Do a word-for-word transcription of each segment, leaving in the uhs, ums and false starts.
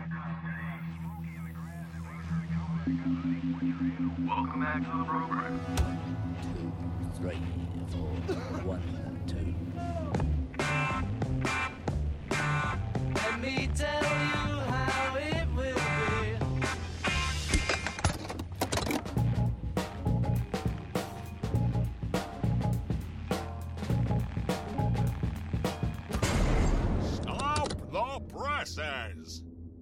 Welcome back to the program. Two, three, four, one, two. Let me tell you how it will be. Stop the presses!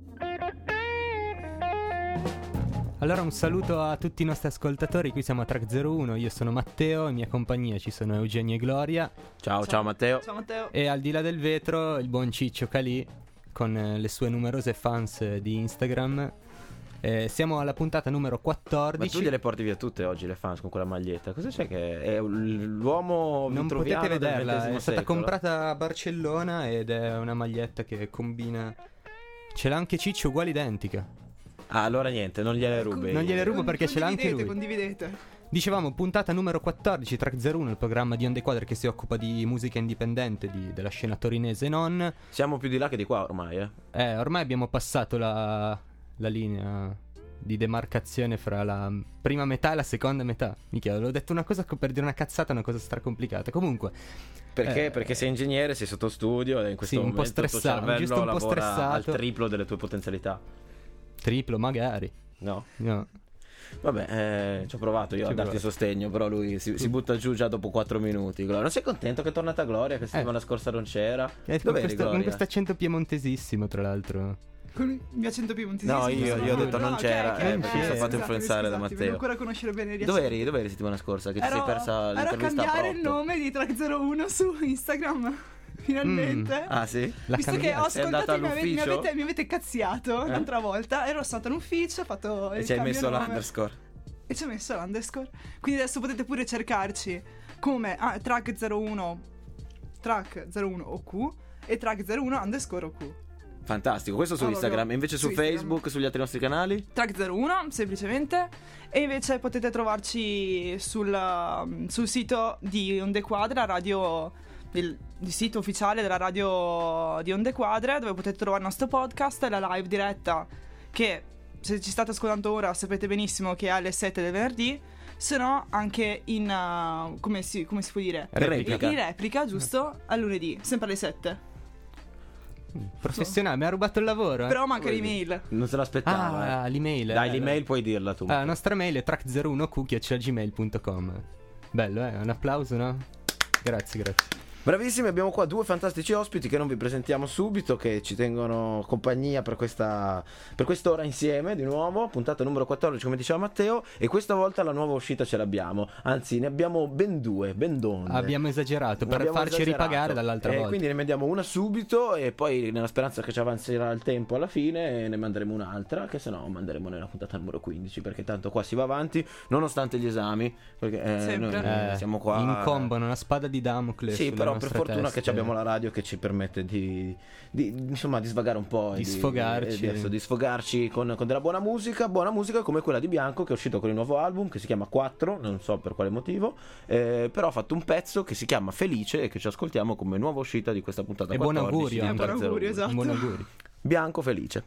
Allora un saluto a tutti i nostri ascoltatori, qui siamo a Track zero uno, io sono Matteo, in mia compagnia ci sono Eugenio e Gloria. Ciao, ciao, ciao Matteo. Ciao Matteo. E al di là del vetro il buon Ciccio Calì con eh, le sue numerose fans eh, di Instagram. Eh, siamo alla puntata numero quattordici. Ma tu gliele porti via tutte oggi le fans con quella maglietta? Cosa c'è che è l'uomo Non vitruviano potete del vederla, ventesimo è stata secolo? comprata a Barcellona ed è una maglietta che combina. Ce l'ha anche Ciccio, uguale identica. Ah, allora niente, non gliele rubi. Non gliele rubo perché ce l'ha anche lui. Condividete. Dicevamo puntata numero quattordici, Track zero uno, il programma di Onde Quadre che si occupa di musica indipendente di, della scena torinese e non. Siamo più di là che di qua ormai, eh. Eh, ormai abbiamo passato la, la linea di demarcazione fra la prima metà e la seconda metà. Mica, l'ho detto una cosa co- per dire una cazzata, una cosa stracomplicata. Comunque, Perché? Eh, Perché sei ingegnere, sei sotto studio e in questo sì, un po' momento il tuo stressato, cervello giusto un po' lavora stressato. al triplo delle tue potenzialità. triplo magari. No? No. Vabbè, eh, ci ho provato io Ci a ho darti provato. sostegno, però lui si, si butta giù già dopo quattro minuti. Gloria, non sei contento che è tornata Gloria? Che Eh. settimana scorsa non c'era? Eh, con, Dov'eri, questo, con Gloria? questo accento piemontesissimo, tra l'altro. Con il mio accento piemontesissimo. No, io, io ho detto non ok, c'era, ok, eh, ok, perché mi sono fatto scusate, influenzare da scusate, devo Matteo. ancora conoscere bene il Dov'eri? Dov'eri settimana scorsa? Che ti sei persa Ero a l'intervista a cambiare il Protto? nome di Track zero uno su Instagram. Finalmente. Ah sì? La Visto che cambiata. ho Sei andata ascoltato e mi avete, mi, all'ufficio? avete, mi avete cazziato Eh? l'altra volta. Ero stata in ufficio, ho fatto E il ci hai cambio messo nome. l'underscore. E ci ho messo l'underscore. Quindi adesso potete pure cercarci come ah, Track zero uno Track zero uno O Q e Track zero uno underscore O Q. Fantastico, questo su Oh, Instagram. no, E invece su su Instagram. Facebook, sugli altri nostri canali? Track zero uno semplicemente. E invece potete trovarci sul, um, sul sito di Onde Quadre, la radio, il, il sito ufficiale della radio di Onde Quadre, dove potete trovare il nostro podcast e la live diretta, che se ci state ascoltando ora sapete benissimo che è alle sette del venerdì, se no anche in uh, come, si, come si può dire? Replica. In replica, giusto? A lunedì, sempre alle sette. Professionale, mi ha rubato il lavoro. Eh. Però manca Vedi. l'email. Non se l'aspettava. Ah, eh. l'email. Dai, eh. l'email puoi dirla tu. Ah, la nostra mail è track zero uno q chiocciola gmail punto com. Bello, eh? Un applauso, no? Grazie, grazie. Bravissimi, abbiamo qua due fantastici ospiti che non vi presentiamo subito, che ci tengono compagnia per questa per quest'ora insieme di nuovo, puntata numero quattordici come diceva Matteo, e questa volta la nuova uscita ce l'abbiamo, anzi ne abbiamo ben due, ben donne. Abbiamo esagerato per Abbiamo farci esagerato. ripagare dall'altra Eh, volta. Quindi ne mandiamo una subito e poi nella speranza che ci avanzerà il tempo alla fine ne manderemo un'altra, che se no manderemo nella puntata numero quindici, perché tanto qua si va avanti nonostante gli esami, perché eh, Sempre. noi Eh, siamo qua incombono una spada di Damocle. sì, sulle però per nostre fortuna teste. che ci abbiamo la radio che ci permette di, di insomma di svagare un po' e Di sfogarci. di, adesso, di sfogarci con, con della buona musica, buona musica come quella di Bianco, che è uscito con il nuovo album che si chiama quattro, non so per quale motivo, eh, però ha fatto un pezzo che si chiama Felice e che ci ascoltiamo come nuova uscita di questa puntata E buon quattordici augurio di anche. Track Buon augurio, zero uno. esatto. Buon auguri. Bianco Felice.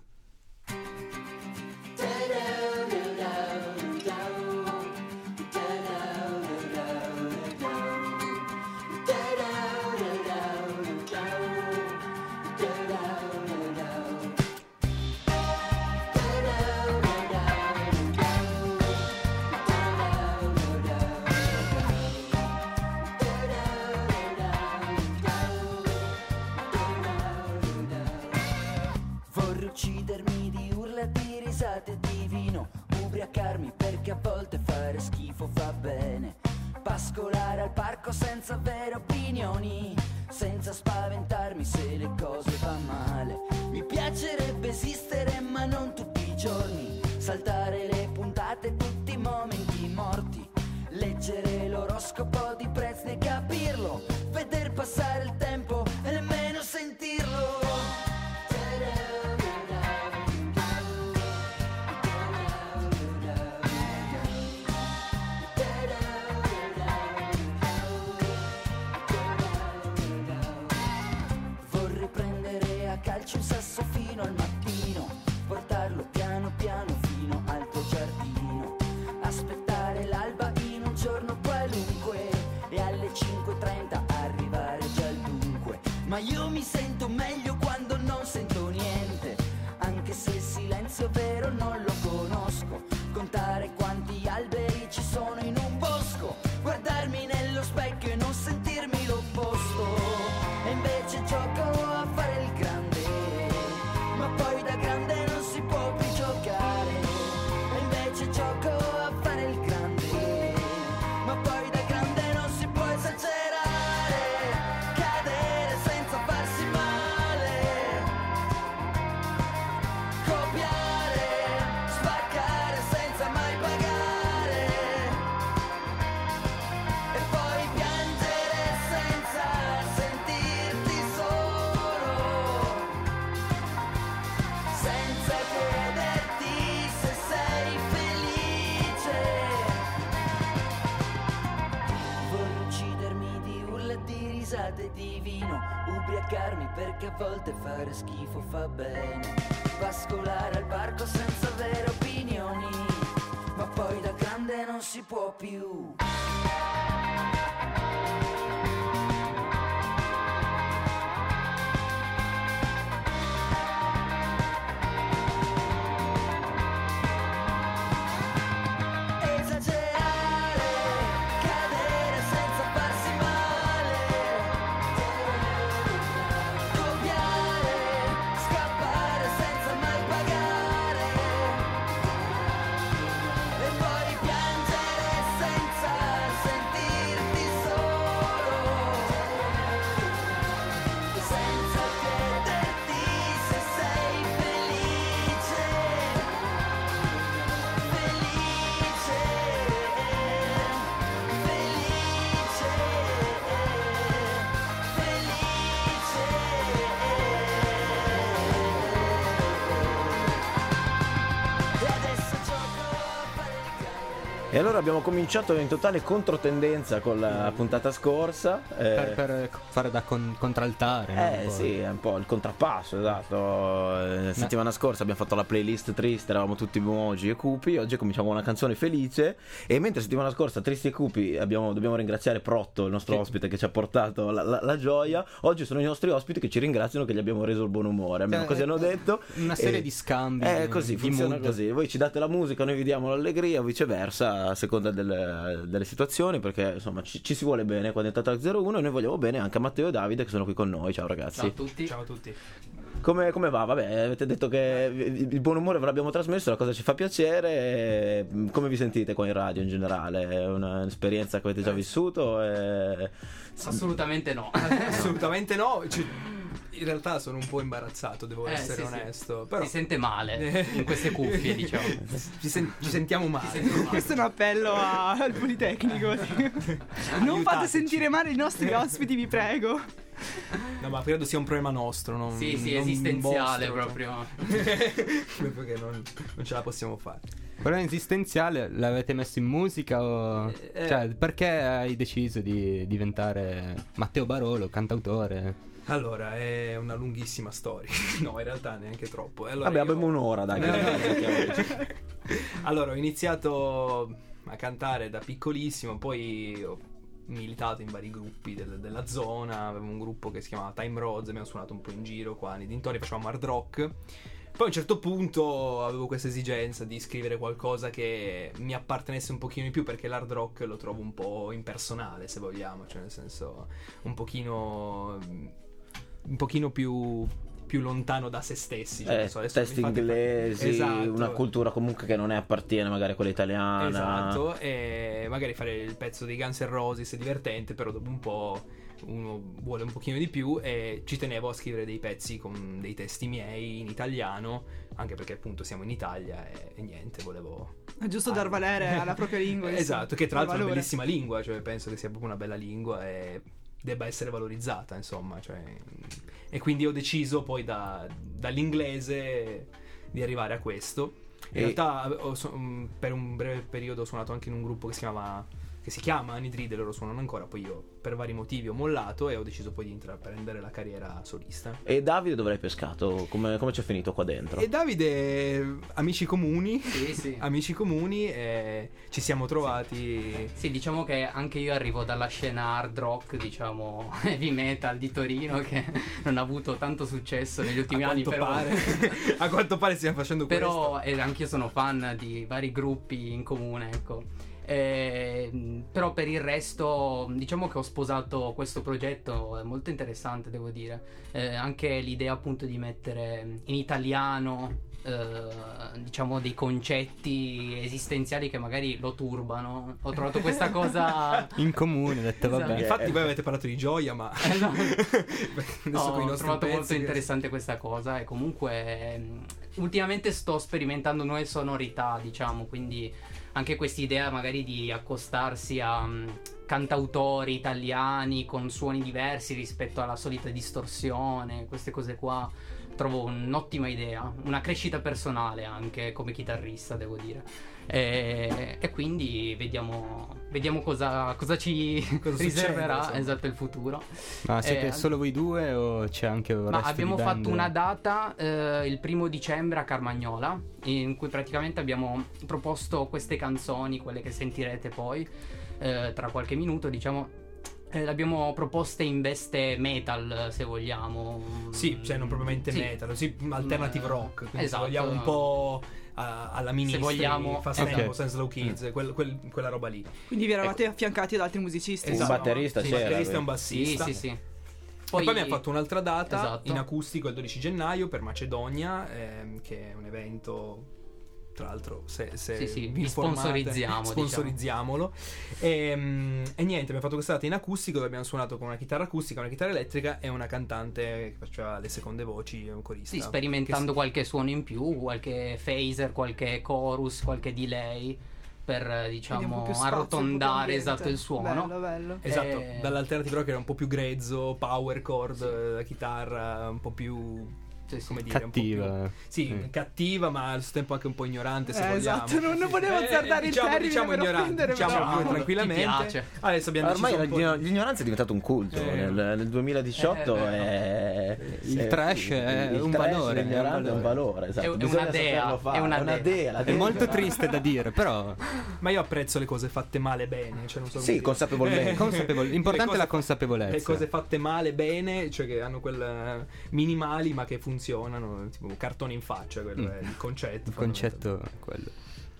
Vorrei uccidermi di urla, di risate e di vino, ubriacarmi perché a volte fare schifo fa bene, pascolare al parco senza avere opinioni, senza spaventarmi se le cose van male. Mi piacerebbe esistere ma non tutti i giorni, saltare le puntate, tutti i momenti morti, leggere l'oroscopo di Prezzi e capirlo, veder passare il tempo e nemmeno sentirlo. Vorrei prendere a calcio un sasso fino al mattino, vino, ubriacarmi perché a volte fare schifo fa bene, pascolare al parco senza avere opinioni, ma poi da grande non si può più. E allora abbiamo cominciato in totale controtendenza con la puntata scorsa. eh, Per, per fare da con- contraltare, no? Eh Un po'. sì, è un po' il contrappasso, esatto. Eh, La settimana scorsa abbiamo fatto la playlist triste, eravamo tutti emoji e cupi. Oggi cominciamo una canzone felice. E mentre settimana scorsa tristi e cupi abbiamo, dobbiamo ringraziare Protto, il nostro Che- ospite che ci ha portato la, la- la gioia. Oggi sono i nostri ospiti che ci ringraziano che gli abbiamo reso il buon umore. Almeno Cioè, così hanno detto. Una serie E- di scambi. Eh, di- così, di funziona mood. così. Voi ci date la musica, noi vi diamo l'allegria, o viceversa, a seconda delle, delle situazioni, perché insomma ci, ci si vuole bene quando è Tatak zero uno e noi vogliamo bene anche a Matteo e Davide che sono qui con noi. Ciao ragazzi. Ciao a tutti. Ciao a tutti. Come, come va? Vabbè, avete detto che il buon umore ve l'abbiamo trasmesso, la cosa ci fa piacere. e Come vi sentite qua in radio in generale? È una- un'esperienza che avete già vissuto? E... Assolutamente no. Assolutamente no. Ci- in realtà sono un po' imbarazzato, devo Eh, essere sì, sì. onesto. Però Si sente male in queste cuffie, diciamo. ci, sen- ci sentiamo male. sente male. Questo è un appello a- al Politecnico. sì. Non fate Aiutateci. sentire male i nostri ospiti, vi prego. No, ma credo sia un problema nostro. Non, Sì, sì, non esistenziale vostro, proprio. cioè. Perché non, non ce la possiamo fare. Problema esistenziale l'avete messo in musica o... Eh, Cioè, perché hai deciso di diventare Matteo Barolo, cantautore? Allora, è una lunghissima storia. No, in realtà neanche troppo. Allora, Vabbè, io- abbiamo un'ora, dai. Eh. Allora, ho iniziato a cantare da piccolissimo, poi ho militato in vari gruppi del- della zona. Avevo un gruppo che si chiamava Time Roads, abbiamo suonato un po' in giro qua nei dintorni, facevamo hard rock. Poi a un certo punto avevo questa esigenza di scrivere qualcosa che mi appartenesse un pochino di più, perché l'hard rock lo trovo un po' impersonale, se vogliamo, cioè nel senso un pochino un pochino più più lontano da se stessi, cioè, Eh, non so, adesso testi mi fate- inglesi, Esatto. una cultura comunque che non è appartiene magari a quella italiana. Esatto, e magari fare il pezzo dei Guns N' Roses è divertente, però dopo un po' uno vuole un pochino di più, e ci tenevo a scrivere dei pezzi con dei testi miei in italiano, anche perché appunto siamo in Italia e, e niente, volevo... È giusto dar valere alla propria lingua. Esatto, che tra l'altro è una valore. bellissima lingua, cioè penso che sia proprio una bella lingua e debba essere valorizzata, insomma, cioè... E quindi ho deciso poi da, dall'inglese di arrivare a questo. In E- realtà ho su- mh, per un breve periodo ho suonato anche in un gruppo che si chiama che si chiama Anidride, loro suonano ancora, poi io per vari motivi ho mollato e ho deciso poi di intraprendere la carriera solista. E Davide dove l'hai pescato? Come, come ci è finito qua dentro? E Davide, amici comuni, Sì, sì. amici comuni, e ci siamo trovati. Sì, diciamo che anche io arrivo dalla scena hard rock, diciamo heavy metal di Torino, che non ha avuto tanto successo negli ultimi A anni, quanto però pare, a quanto pare stiamo facendo questo. però eh, anche io sono fan di vari gruppi in comune, ecco. Eh, però per il resto diciamo che ho sposato questo progetto, è molto interessante, devo dire. Eh, anche l'idea appunto di mettere in italiano eh, diciamo dei concetti esistenziali che magari lo turbano. Ho trovato questa cosa In comune, ho detto Esatto. vabbè. Infatti voi avete parlato di gioia, ma Esatto. adesso No, con i ho nostri trovato pezzi molto che- interessante questa cosa, e comunque ehm, ultimamente sto sperimentando nuove sonorità, diciamo, quindi anche quest'idea magari di accostarsi a mm, cantautori italiani con suoni diversi rispetto alla solita distorsione, queste cose qua trovo un'ottima idea, una crescita personale anche come chitarrista, devo dire. E, e quindi vediamo, vediamo cosa, cosa ci Cosa riserverà, succede, esatto, il futuro. Ma siete Eh, solo voi due o c'è anche un Ma resto abbiamo di band? fatto una data eh, il primo dicembre a Carmagnola, in cui praticamente abbiamo proposto queste canzoni, quelle che sentirete poi eh, tra qualche minuto, diciamo. Eh, le abbiamo proposte in veste metal, se vogliamo. Sì, cioè non propriamente Sì. metal, sì, alternative Mm, rock. Quindi esatto. se vogliamo un po' a- alla ministri, vogliamo- Fast Ok. Tempo, Sense Slow Kids, quel- quel- quella roba lì. Quindi vi eravate affiancati ad altri musicisti. Un batterista sì, c'era, un batterista e un vero? Sì, bassista. sì, sì. E poi abbiamo fatto un'altra data Esatto. in acustico il dodici gennaio per Macedonia, ehm, che è un evento, tra l'altro, se, se Sì, sì, vi vi informate, sponsorizziamo, sponsorizziamolo. E, mm, e niente, abbiamo fatto questa data in acustico dove abbiamo suonato con una chitarra acustica, una chitarra elettrica e una cantante che faceva le seconde voci e un corista. Sì, sperimentando Che- qualche suono in più, qualche phaser, qualche chorus, qualche delay per eh, Quindi un po' diciamo più spazio, un po' più arrotondare ambiente. esatto il suono. Bello, bello. Esatto, Eh, dall'alternative rock era un po' più grezzo, power chord, eh, la chitarra un po' più Sì, sì. come dire, un po' più- Cattiva. sì, Mm. cattiva, ma allo stesso tempo anche un po' ignorante, se Eh, vogliamo. esatto, non- non volevo azzardare il diciamo, termine diciamo per ignorante, offendere, diciamo però- pure tranquillamente. Ti piace. Adesso abbiamo Ormai deciso un po' l'igno- di- l'ignoranza è diventato un culto. Eh. Nel, nel duemiladiciotto Eh, è, Il è- trash è il un trash, valore, l'ignorante è un valore. Esatto. È- è Bisogna una dea, saperlo fare. è una dea. dea, la È dea molto ignorante. triste da dire, però Ma io apprezzo le cose fatte male bene, cioè non so come Sì, dire. consapevolmente. Eh, Consapevole- l'importante le cose è la fa- consapevolezza. Le cose fatte male bene, cioè che hanno quel eh, minimali ma che funzionano, tipo cartone in faccia, quello Mm. è il concetto. il concetto è quello.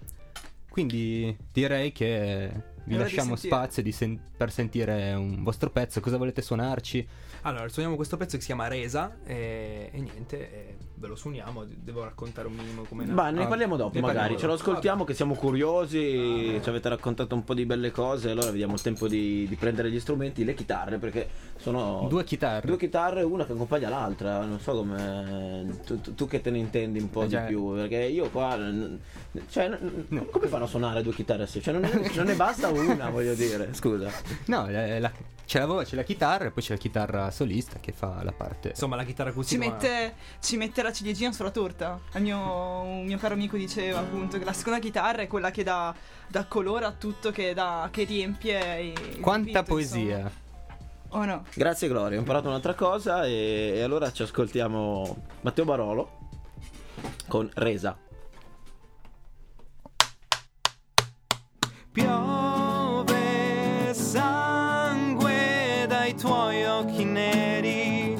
Quindi direi che vi ora di lasciamo sentire. spazio di sen- per sentire un vostro pezzo. Cosa volete suonarci? Allora, suoniamo questo pezzo che si chiama Resa e, e niente, e ve lo suoniamo, devo raccontare un minimo come Ma ne Ah, parliamo dopo, ne magari. parliamo Ce lo dopo. ascoltiamo, che siamo curiosi. Ci avete raccontato un po' di belle cose. Allora vediamo il tempo di, di prendere gli strumenti, le chitarre, perché sono Due chitarre. due chitarre, una che accompagna l'altra. Non so come. Tu, tu- tu che te ne intendi un po' Eh, di già. più, perché io qua. n- Cioè, n- come fanno a suonare due chitarre assieme? Cioè, non, è- non ne basta una, voglio dire. Scusa. No, la- la- c'è la voce, la chitarra e poi c'è la chitarra solista che fa la parte. Insomma, la chitarra Ci acustica. mette, ci mette la ciliegina sulla torta. Il mio, un mio caro amico diceva appunto che la seconda chitarra è quella che dà, dà colore a tutto, che, dà, che riempie i- il Quanta dipinto, poesia. insomma. Oh no. Grazie, Gloria. Ho imparato un'altra cosa. E, e allora ci ascoltiamo Matteo Barolo con Resa. Piove sangue dai tuoi occhi neri,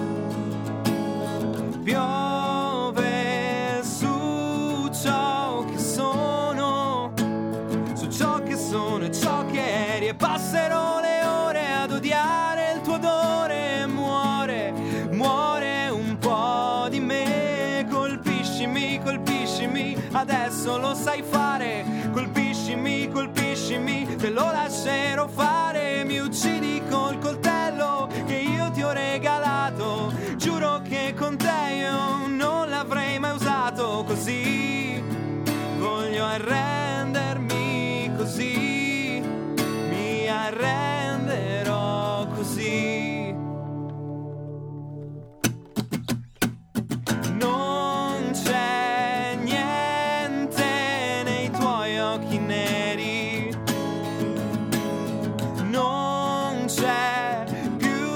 piove su ciò che sono, su ciò che sono e ciò che eri, e passerò le ore ad odiare il tuo odore. Muore, muore un po' di me, colpiscimi, colpiscimi, adesso lo sai fare, colpiscimi, colpiscimi, te lo lascerò fare, mi uccidi col coltello che io ti ho regalato, giuro che con te io non l'avrei mai usato, così voglio arrendermi, così mi arrenderò così. Non c'è niente nei tuoi occhi neri, non c'è più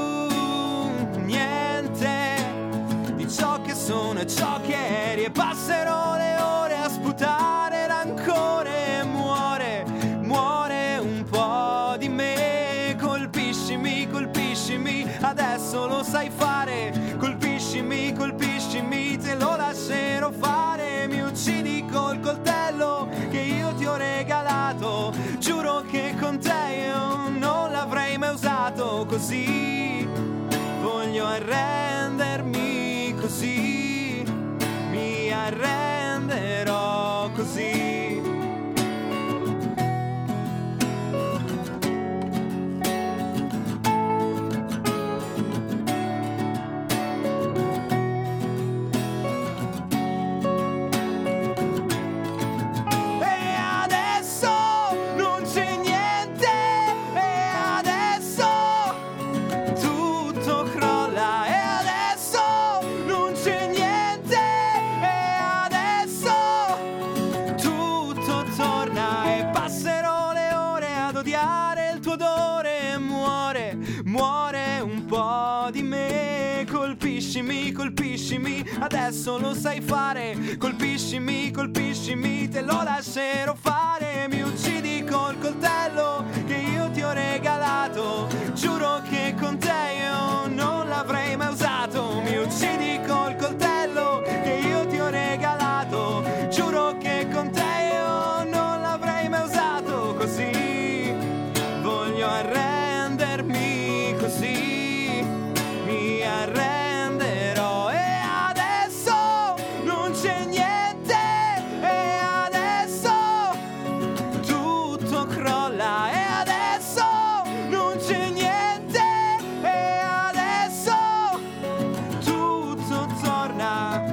niente di ciò che sono e ciò che eri, e passerò le ore a sputare rancore. Muore, muore un po' di me, colpiscimi, colpiscimi, adesso lo sai fare, colpiscimi, colpiscimi, te lo lascerò fare, mi uccidi col coltello che io ti ho regalato, giuro che con te io non l'avrei mai usato, così voglio arrendermi, così mi arrenderò così. E adesso non c'è niente, e adesso tutto crolla, e adesso non c'è colpiscimi, colpiscimi, adesso lo sai fare. Colpiscimi, colpiscimi, te lo lascerò fare. Mi uccidi col coltello che io ti ho regalato. Giuro che con te io non l'avrei mai usato. Mi uccidi col coltello che io ti ho regalato. Giuro che con te io non l'avrei mai usato. Così voglio arrendermi, così mi arrenderò. E adesso non c'è niente, e adesso tutto crolla. E adesso non c'è niente, e adesso tutto torna.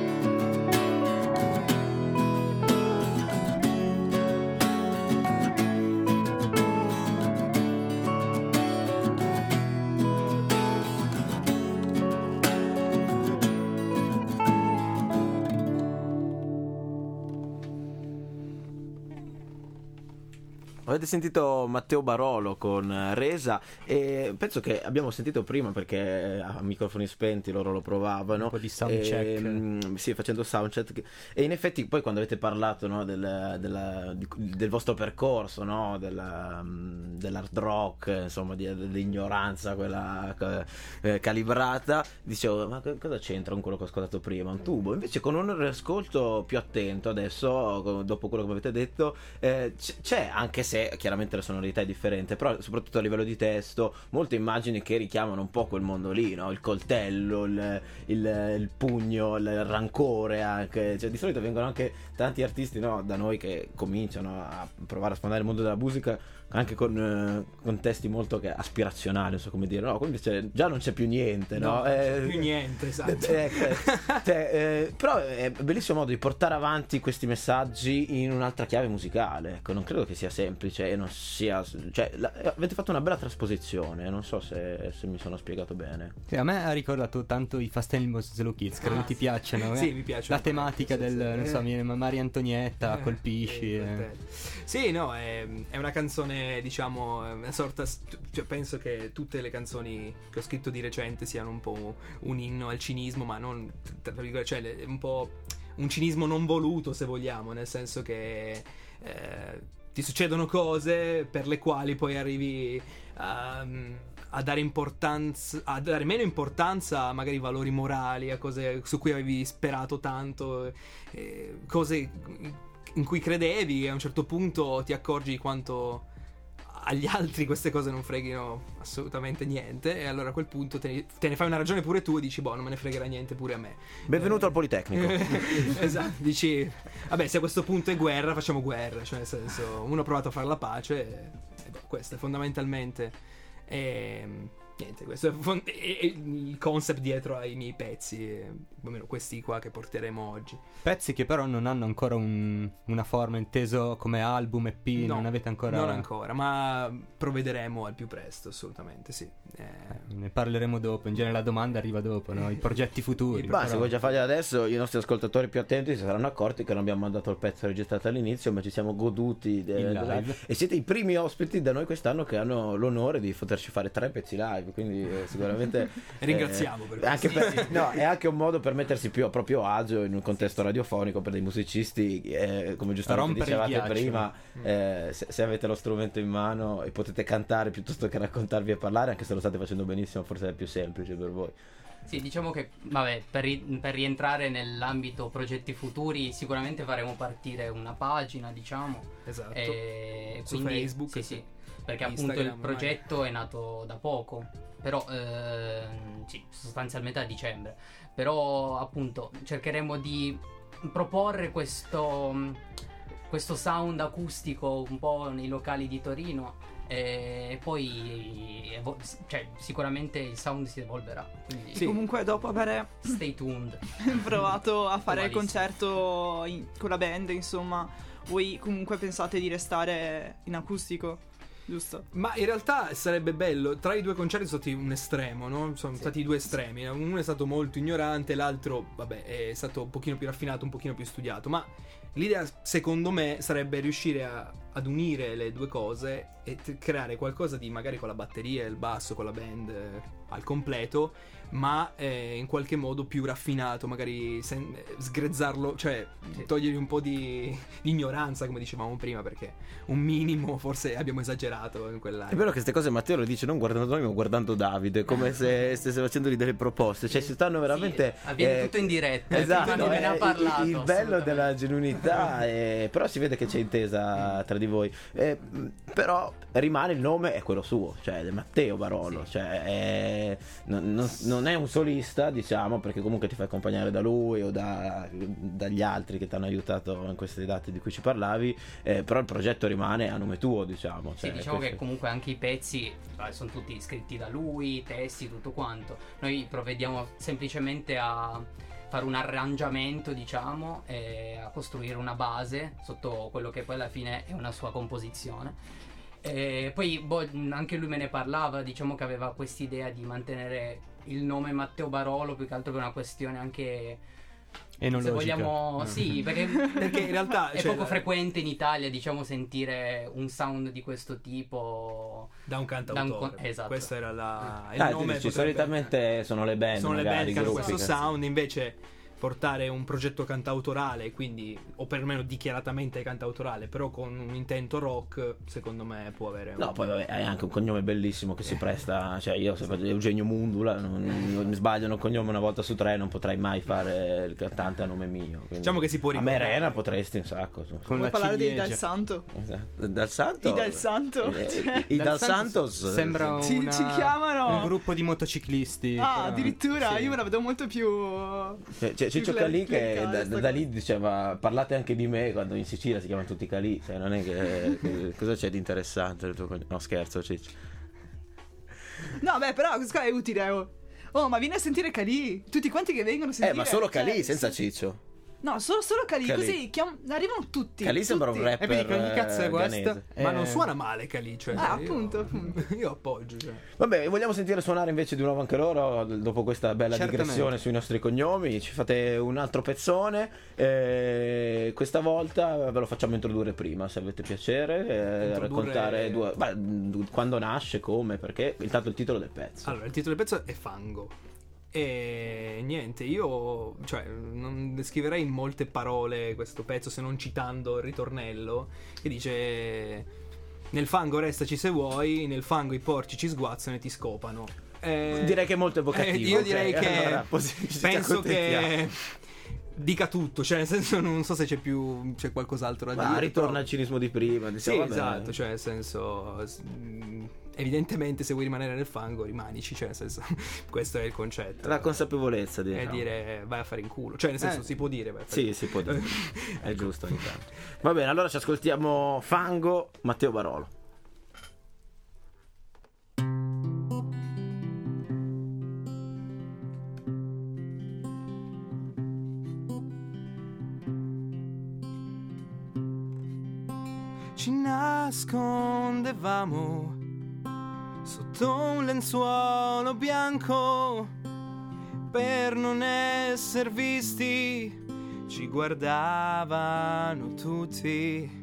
Avete sentito Matteo Barolo con Resa e penso che abbiamo sentito prima perché a microfoni spenti loro lo provavano. Un po' di soundcheck. E, mm, sì, facendo soundcheck. E in effetti poi quando avete parlato, no, del, della- di- del vostro percorso, no, della, mm, dell'hard rock, insomma, di- dell'ignoranza, quella eh, calibrata, dicevo, ma co- cosa c'entra con quello che ho ascoltato prima? Un tubo. Invece con un riascolto più attento adesso, dopo quello che mi avete detto, eh, c- c'è, anche se chiaramente la sonorità è differente, però soprattutto a livello di testo, molte immagini che richiamano un po' quel mondo lì, no? Il coltello, il, il- il pugno, il rancore anche. Cioè, di solito vengono anche tanti artisti, no, da noi che cominciano a provare a spandere il mondo della musica anche con, eh, con testi molto che aspirazionali, non so come dire, no? Qua invece già non c'è più niente, no? No, non c'è Eh, più niente, esatto. eh, eh, cioè, eh, però è un bellissimo modo di portare avanti questi messaggi in un'altra chiave musicale. Ecco, non credo che sia semplice e non sia, cioè, la- avete fatto una bella trasposizione, non so se, se mi sono spiegato bene. Sì, a me ha ricordato tanto i Fast Animals Slow Kids, credo Ah, ti sì. piacciono. eh? Sì, mi piacciono La tematica parecchio, del, sì, non sì. so, mi viene Maria Antonietta, Eh, colpisci. eh, eh. per te. Sì, no, è, è una canzone, diciamo, è una sorta. Cioè, penso che tutte le canzoni che ho scritto di recente siano un po' un inno al cinismo, ma non. Tra virgolette, cioè, è un po' un cinismo non voluto, se vogliamo, nel senso che. eh, ti succedono cose per le quali poi arrivi a, a dare importanza, a dare meno importanza a magari valori morali, a cose su cui avevi sperato tanto, eh, cose in cui credevi e a un certo punto ti accorgi di quanto agli altri queste cose non freghino assolutamente niente, e allora a quel punto te ne, te ne fai una ragione pure tu e dici boh, non me ne fregherà niente pure a me. Benvenuto al Politecnico. Esatto, dici vabbè, se a questo punto è guerra facciamo guerra, cioè nel senso uno ha provato a fare la pace e, e boh, questo è fondamentalmente e, niente, questo è, fon- è- è il concept dietro ai miei pezzi, e, almeno questi qua che porteremo oggi. Pezzi che però non hanno ancora un- una forma inteso come album, E P, No, non avete ancora... non ancora, ma provvederemo al più presto, assolutamente sì. Eh, Ne parleremo dopo, in genere la domanda arriva dopo, no? I progetti futuri. Ma però- se vuoi già farli adesso, i nostri ascoltatori più attenti si saranno accorti che non abbiamo mandato il pezzo registrato all'inizio, ma ci siamo goduti de- In della- live. e siete i primi ospiti da noi quest'anno che hanno l'onore di poterci fare tre pezzi live, quindi eh, sicuramente Ringraziamo eh, per è anche questo. per- no, è anche un modo per mettersi più a proprio agio in un contesto radiofonico per dei musicisti, eh, come giustamente Rompere il dicevate ghiaccio. prima, eh, se, se avete lo strumento in mano e potete cantare piuttosto che raccontarvi e parlare, anche se lo state facendo benissimo, forse è più semplice per voi. Sì, diciamo che, vabbè, per, ri- per rientrare nell'ambito progetti futuri, sicuramente faremo partire una pagina, diciamo. Esatto. E Su quindi, Facebook, sì, sì. sì, perché Instagram, appunto il progetto è nato da poco, però, ehm, sì, sostanzialmente a dicembre. Però, appunto, cercheremo di proporre questo, questo sound acustico un po' nei locali di Torino. E poi evo- cioè, sicuramente il sound si evolverà, quindi Sì. Comunque, dopo aver stay tuned. provato a fare il Ugualissimo. concerto in- con la band, insomma, voi comunque pensate di restare in acustico, giusto? Ma in realtà sarebbe bello, tra i due concerti sono stati un estremo, no? Sono stati due estremi, uno è stato molto ignorante, l'altro, vabbè, è stato un pochino più raffinato, un pochino più studiato, ma l'idea secondo me sarebbe riuscire a, ad unire le due cose e t- creare qualcosa di magari con la batteria e il basso, con la band eh, al completo, ma eh, in qualche modo più raffinato, magari sen- sgrezzarlo, cioè togliergli un po' di, di ignoranza, come dicevamo prima, perché un minimo forse abbiamo esagerato in quell'area. È vero che queste cose Matteo le dice non guardando noi ma guardando Davide, come se stesse facendogli delle proposte, cioè si stanno veramente Sì, avviene eh, tutto in diretta, esatto, non me ne ha eh, parlato, il, il bello della genuinità eh, però si vede che c'è intesa tra di voi, eh, però rimane il nome è quello suo, cioè di Matteo Barolo, Sì. cioè è, non, non, non è un solista, diciamo, perché comunque ti fai accompagnare da lui o da, dagli altri che ti hanno aiutato in queste date di cui ci parlavi, eh, però il progetto rimane a nome tuo, diciamo. Sì, cioè, diciamo questo- che comunque anche i pezzi eh, sono tutti scritti da lui, testi, tutto quanto. Noi provvediamo semplicemente a fare un arrangiamento, diciamo, e a costruire una base sotto quello che poi alla fine è una sua composizione. E poi boh, anche lui me ne parlava, diciamo che aveva quest'idea di mantenere il nome Matteo Barolo, più che altro per una questione anche... Enologica. Se vogliamo, sì, perché, Perché in realtà è cioè, poco la- frequente in Italia, diciamo, sentire un sound di questo tipo da un cantautore. da un con- esatto. Questo era la, il Ah, nome. dici, potrebbe- solitamente sono le band, sono le magari, band i che hanno gruppi questo che- sound, invece portare un progetto cantautorale, quindi o perlomeno dichiaratamente cantautorale, però con un intento rock, secondo me può avere un... No, poi vabbè, hai anche un cognome bellissimo che si presta, cioè io se faccio Eugenio Mundula, non, non mi sbaglio un cognome una volta su tre, non potrei mai fare il cantante a nome mio. quindi- Diciamo che si può A me ricordare. Rena potresti un sacco. su. Con Vuoi la parlare di ciliegia. Dal Santo? Esatto. Dal Santo? I Dal Santo? Eh, Cioè- I, i Dal Dal Santos? Sembra Ci- una- ci chiamano- un gruppo di motociclisti. Ah, però- addirittura, sì. io me la vedo molto più... Cioè, c'è Ciccio più Calì che clericale da, sta da lì diceva parlate anche di me quando in Sicilia si chiamano tutti Calì, cioè non è che, che- cosa c'è di interessante nel tuo cognome? No, scherzo, Ciccio. No, beh, però questo qua è utile. Oh, Oh, ma vieni a sentire Calì. Tutti quanti che vengono a Eh, sentire. ma solo Calì, cioè, senza sì. Ciccio. No, solo, solo Calì, Calì. così chiam- arrivano tutti. Calì sembra un tutti. rapper E vedi che ogni cazzo è eh, questa? ghanese. Ma Eh, non suona male Calì, cioè, Ah, io- appunto, appunto. Io appoggio, cioè. Vabbè, vogliamo sentire suonare invece di nuovo anche loro dopo questa bella Certamente. digressione sui nostri cognomi. Ci fate un altro pezzone. eh, questa volta ve lo facciamo introdurre prima, se avete piacere. eh, Introdurre- Raccontare due, beh, d- quando nasce, come, perché. Intanto il titolo del pezzo. Allora, il titolo del pezzo è Fango. E niente, io cioè non descriverei in molte parole questo pezzo se non citando il ritornello che dice: nel fango restaci se vuoi, nel fango i porci ci sguazzano e ti scopano. Eh, Direi che è molto evocativo. eh, io ok, direi che allora, posi- ci penso accontentiamo. che dica tutto, cioè nel senso non so se c'è più c'è qualcos'altro da Ma dire. ritorna però- al cinismo di prima. Diciamo, Sì, vabbè. esatto, cioè nel senso s- mh, evidentemente se vuoi rimanere nel fango rimanici, cioè nel senso questo è il concetto. La consapevolezza di È dire vai a fare in culo, cioè nel senso Eh. si può dire vai a fare Sì, in si può dire. È giusto ogni tanto. Va bene, allora ci ascoltiamo Fango, Matteo Barolo. Ci nascondevamo sotto un lenzuolo bianco per non essere visti, ci guardavano tutti.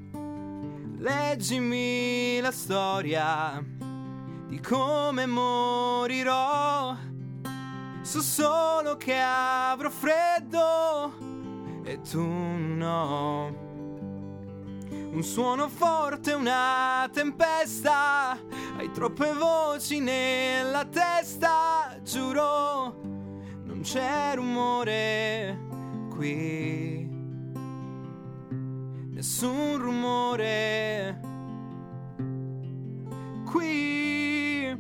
Leggimi la storia di come morirò, so solo che avrò freddo e tu no. Un suono forte, una tempesta, hai troppe voci nella testa, giuro, non c'è rumore qui, nessun rumore qui.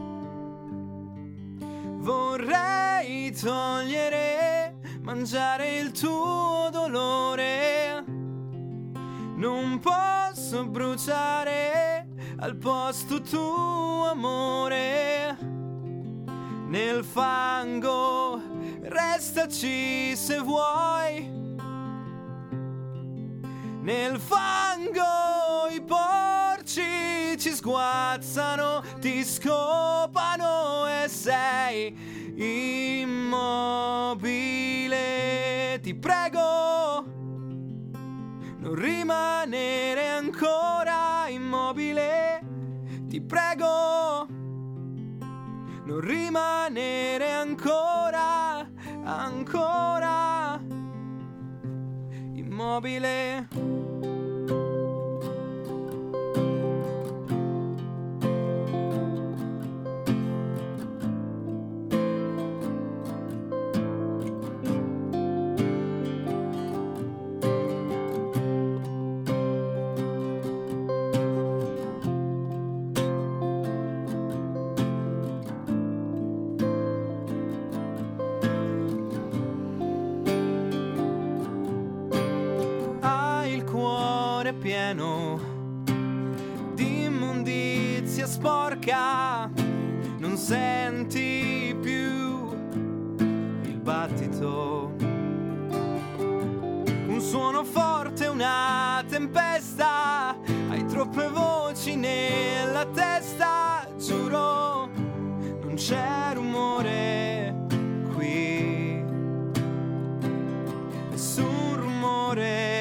Vorrei togliere, mangiare il tuo dolore, non posso bruciare al posto tuo amore. Nel fango restaci se vuoi, nel fango i porci ci sguazzano, ti scopano e sei immobile. Ti prego, non rimanere ancora ancora immobile. Pieno di immondizia sporca, non senti più il battito, un suono forte, una tempesta, hai troppe voci nella testa, giuro non c'è rumore qui, nessun rumore.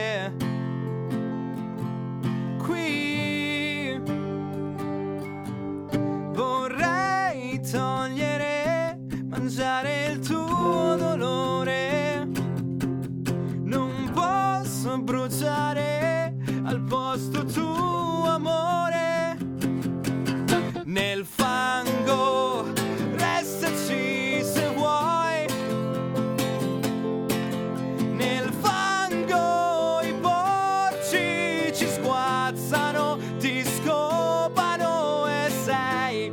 Togliere, mangiare il tuo dolore, non posso bruciare al posto tuo amore. Nel fango restaci se vuoi, nel fango i porci ci sguazzano, ti scopano e sei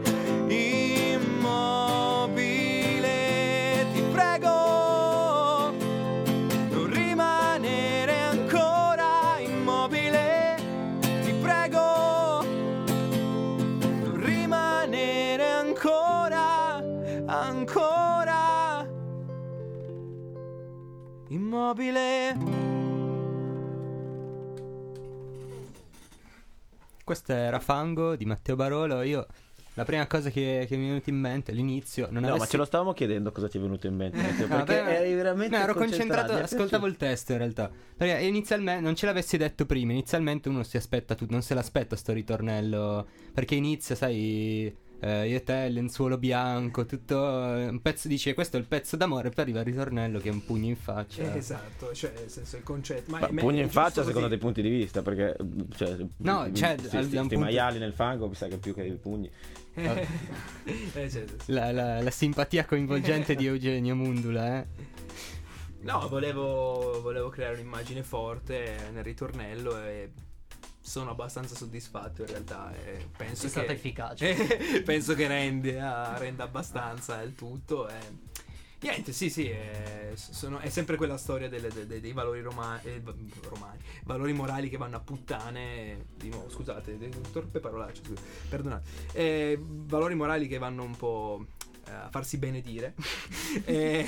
ancora immobile. Questo era Fango di Matteo Barolo. Io la prima cosa che, che mi è venuta in mente all'inizio non no avessi... ma ce lo stavamo chiedendo cosa ti è venuto in mente, Matteo, perché Vabbè, eri veramente no, ero concentrato, concentrato, ascoltavo il testo in realtà, perché inizialmente non ce l'avessi detto prima, inizialmente uno si aspetta tutto, non se l'aspetta sto ritornello, perché inizia, sai, eh, io e te, il lenzuolo bianco, tutto un pezzo, dice questo è il pezzo d'amore, poi arriva il ritornello che è un pugno in faccia. Eh, esatto, cioè nel senso il concetto, ma, ma è me- pugno in faccia giusto secondo così. dei punti di vista, perché cioè, No, cioè, sti, al- sti, da un sti punto- maiali nel fango mi sa che più che i pugni. Eh, eh, cioè, sì. La, la, la simpatia coinvolgente di Eugenio Mundula, eh. No, volevo, volevo creare un'immagine forte nel ritornello e sono abbastanza soddisfatto in realtà. E penso È stata che, efficace. penso che renda, renda abbastanza il tutto. E niente, sì, sì, è, sono, è sempre quella storia delle, dei, dei valori roma, eh, romani, valori morali che vanno a puttane. Di nuovo, scusate, torpe parolacce, scusa, perdonate. Eh, valori morali che vanno un po' a farsi benedire. e,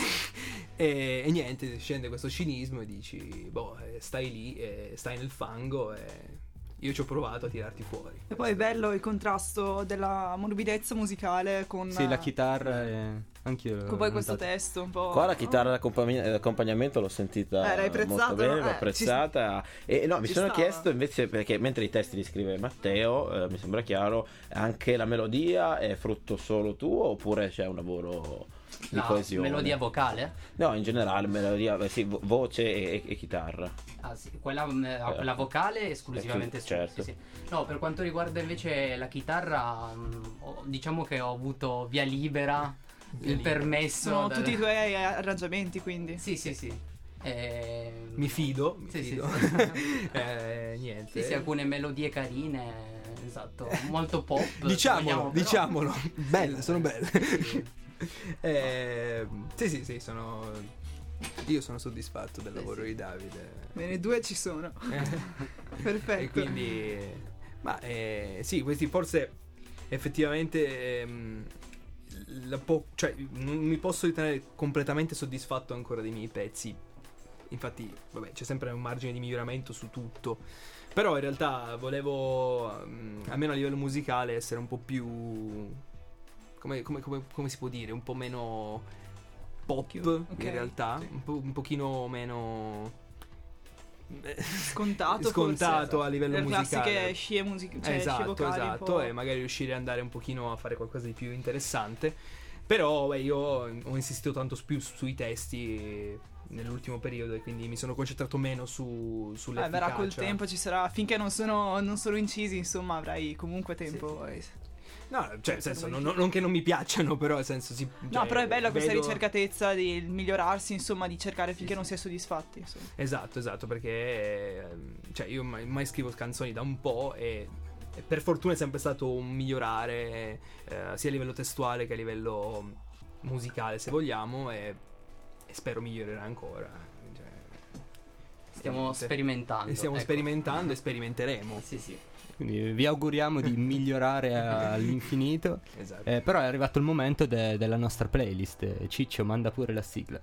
e, e niente, scende questo cinismo e dici, boh, stai lì, eh, stai nel fango e io ci ho provato a tirarti fuori. E poi è bello il contrasto della morbidezza musicale con, Sì, la chitarra e... anch'io con poi questo testo un po'. Qua la chitarra d'accompagn- d'accompagnamento l'ho sentita Eh, l'hai apprezzato, molto bene, no? l'ho Eh, apprezzata. E no, mi ci sono stava. chiesto invece, perché mentre i testi li scrive Matteo, eh, mi sembra chiaro, anche la melodia è frutto solo tuo oppure c'è un lavoro di La coesione? melodia vocale? No, in generale, melodia, beh, sì, vo- voce e, e chitarra. Ah sì, quella, eh, quella vocale esclusivamente Eh, su, certo. sì, sì. No, per quanto riguarda invece la chitarra, mh, ho- diciamo che ho avuto via libera, Via il libera. permesso. Sono dal- tutti i tuoi arrangiamenti, quindi. Sì, sì, sì. Eh, Mi fido, mi Sì, sì, fido. sì. eh, niente. Sì, sì, alcune melodie carine, esatto, molto pop. se vogliamo, Diciamolo, però- diciamolo. Belle, sono belle. Sì. eh, sì, sì, sì, sono... Io sono soddisfatto del lavoro di Davide. Bene, due ci sono. Perfetto. E quindi... Ma eh, sì, questi forse effettivamente... ehm, la po- cioè, non mi posso ritenere completamente soddisfatto ancora dei miei pezzi. Infatti, vabbè, c'è sempre un margine di miglioramento su tutto. Però in realtà volevo, mm, almeno a livello musicale, essere un po' più... Come, come- come- come si può dire? Un po' meno pop, Ok, in realtà. sì. Un, po', un pochino meno... eh, Scontato, scontato forse. a livello Le musicale. classiche scie musicali, cioè scie esatto, vocali un esatto, po'. e magari riuscire ad andare un pochino a fare qualcosa di più interessante. Però beh, io ho insistito tanto più sui testi nell'ultimo periodo e quindi mi sono concentrato meno su sulle Eh, verrà col tempo, ci sarà, finché non sono, non sono incisi, insomma, avrai comunque tempo. Sì. e- No, cioè nel senso non, non che non mi piacciono, però nel senso si, No, cioè, però è bella questa vedo- ricercatezza di migliorarsi, insomma, di cercare finché non si è soddisfatti. Insomma. Esatto, esatto, perché ehm, cioè io mai, mai scrivo canzoni da un po' e, e per fortuna è sempre stato un migliorare eh, sia a livello testuale che a livello musicale, se vogliamo, e, e spero migliorerà ancora. Cioè, Stiamo niente. sperimentando. E stiamo ecco. sperimentando e sperimenteremo. Sì, sì. Quindi vi auguriamo di migliorare all'infinito. Esatto. Eh, però è arrivato il momento de- della nostra playlist. Eh, Ciccio, manda pure la sigla.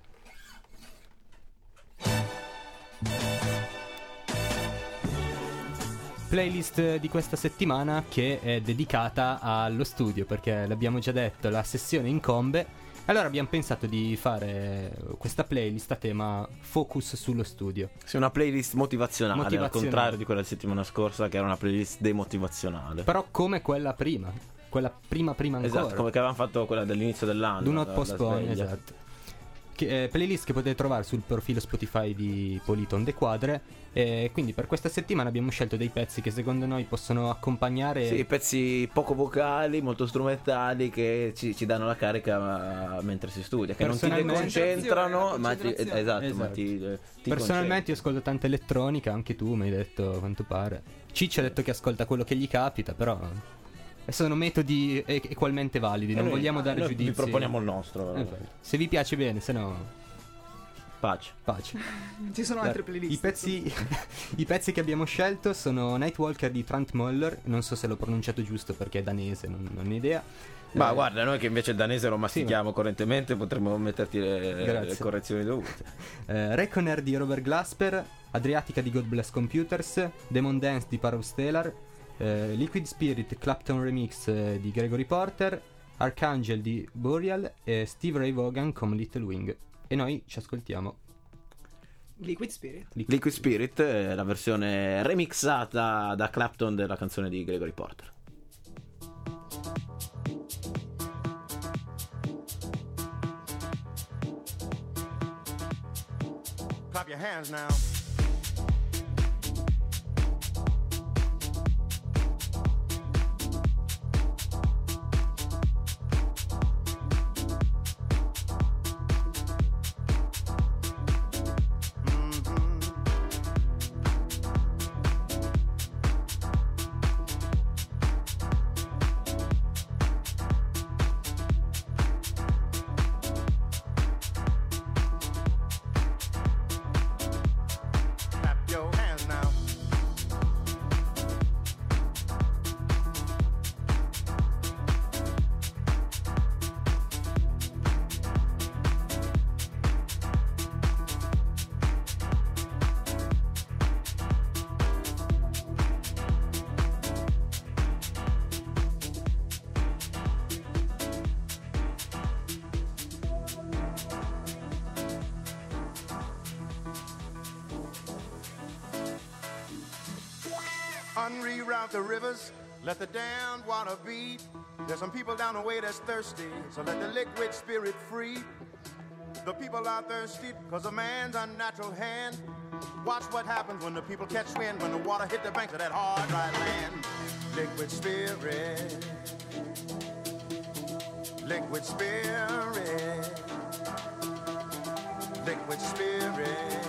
Playlist di questa settimana che è dedicata allo studio, perché l'abbiamo già detto, la sessione incombe. Allora abbiamo pensato di fare questa playlist a tema focus sullo studio. Sì, una playlist motivazionale, Motivazionale. al contrario di quella della settimana scorsa che era una playlist demotivazionale. Però come quella prima, quella prima prima ancora. Esatto, come che avevamo fatto quella dell'inizio dell'anno. Do not la- la postpone, sveglia. esatto. Che, eh, playlist che potete trovare sul profilo Spotify di Polito on the Quadre. E quindi per questa settimana abbiamo scelto dei pezzi che secondo noi possono accompagnare. Sì, pezzi poco vocali, molto strumentali che ci, ci danno la carica uh, mentre si studia, che non ti Personalmente- deconcentrano, ma ti, Concentrazione. esatto, Esatto. ma ti, ti Personalmente io ascolto tanta elettronica, anche tu mi hai detto a quanto pare. Ciccio ha detto che ascolta quello che gli capita, però sono metodi e- equalmente validi, non noi- vogliamo dare noi giudizi. Vi proponiamo il nostro. Eh, se vi piace bene, se no Pace. pace. Ci sono altre playlist. I pezzi, I pezzi che abbiamo scelto sono Nightwalker di Trant Moller. Non so se l'ho pronunciato giusto perché è danese, non, non ho idea. Ma Eh, guarda, noi che invece il danese lo mastichiamo correntemente potremmo metterti le, Grazie. le correzioni dovute. eh, Reckoner di Robert Glasper, Adriatica di God Bless Computers, Demon Dance di Parov Stellar, eh, Liquid Spirit Clapton Remix eh, di Gregory Porter, Archangel di Boreal e Steve Ray Vaughan con Little Wing. E noi ci ascoltiamo Liquid Spirit. Liquid Spirit è la versione remixata da Clapton della canzone di Gregory Porter. Clap your hands now. Clap your hands now. Unreroute the rivers, let the damned water be. There's some people down the way that's thirsty, so let the liquid spirit free. The people are thirsty because of man's unnatural hand. Watch what happens when the people catch wind, when the water hit the banks of that hard, dry land. Liquid spirit, liquid spirit, liquid spirit,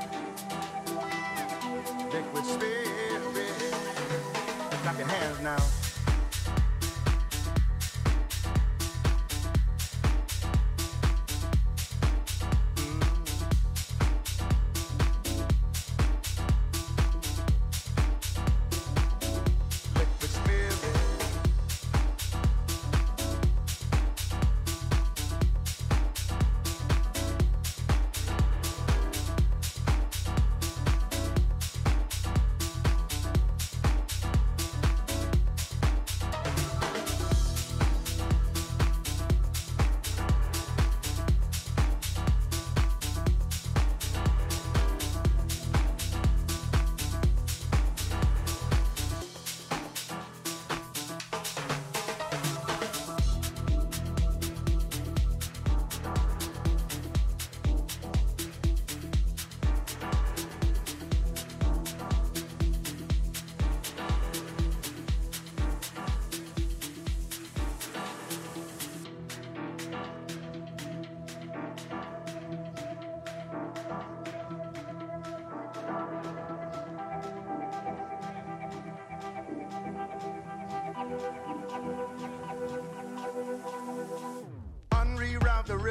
liquid spirit. Clap your hands now. Liquid spirit.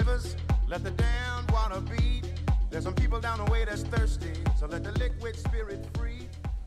rivers, let the damned water beat. There's some people down the way that's thirsty, so let the liquid spirit free.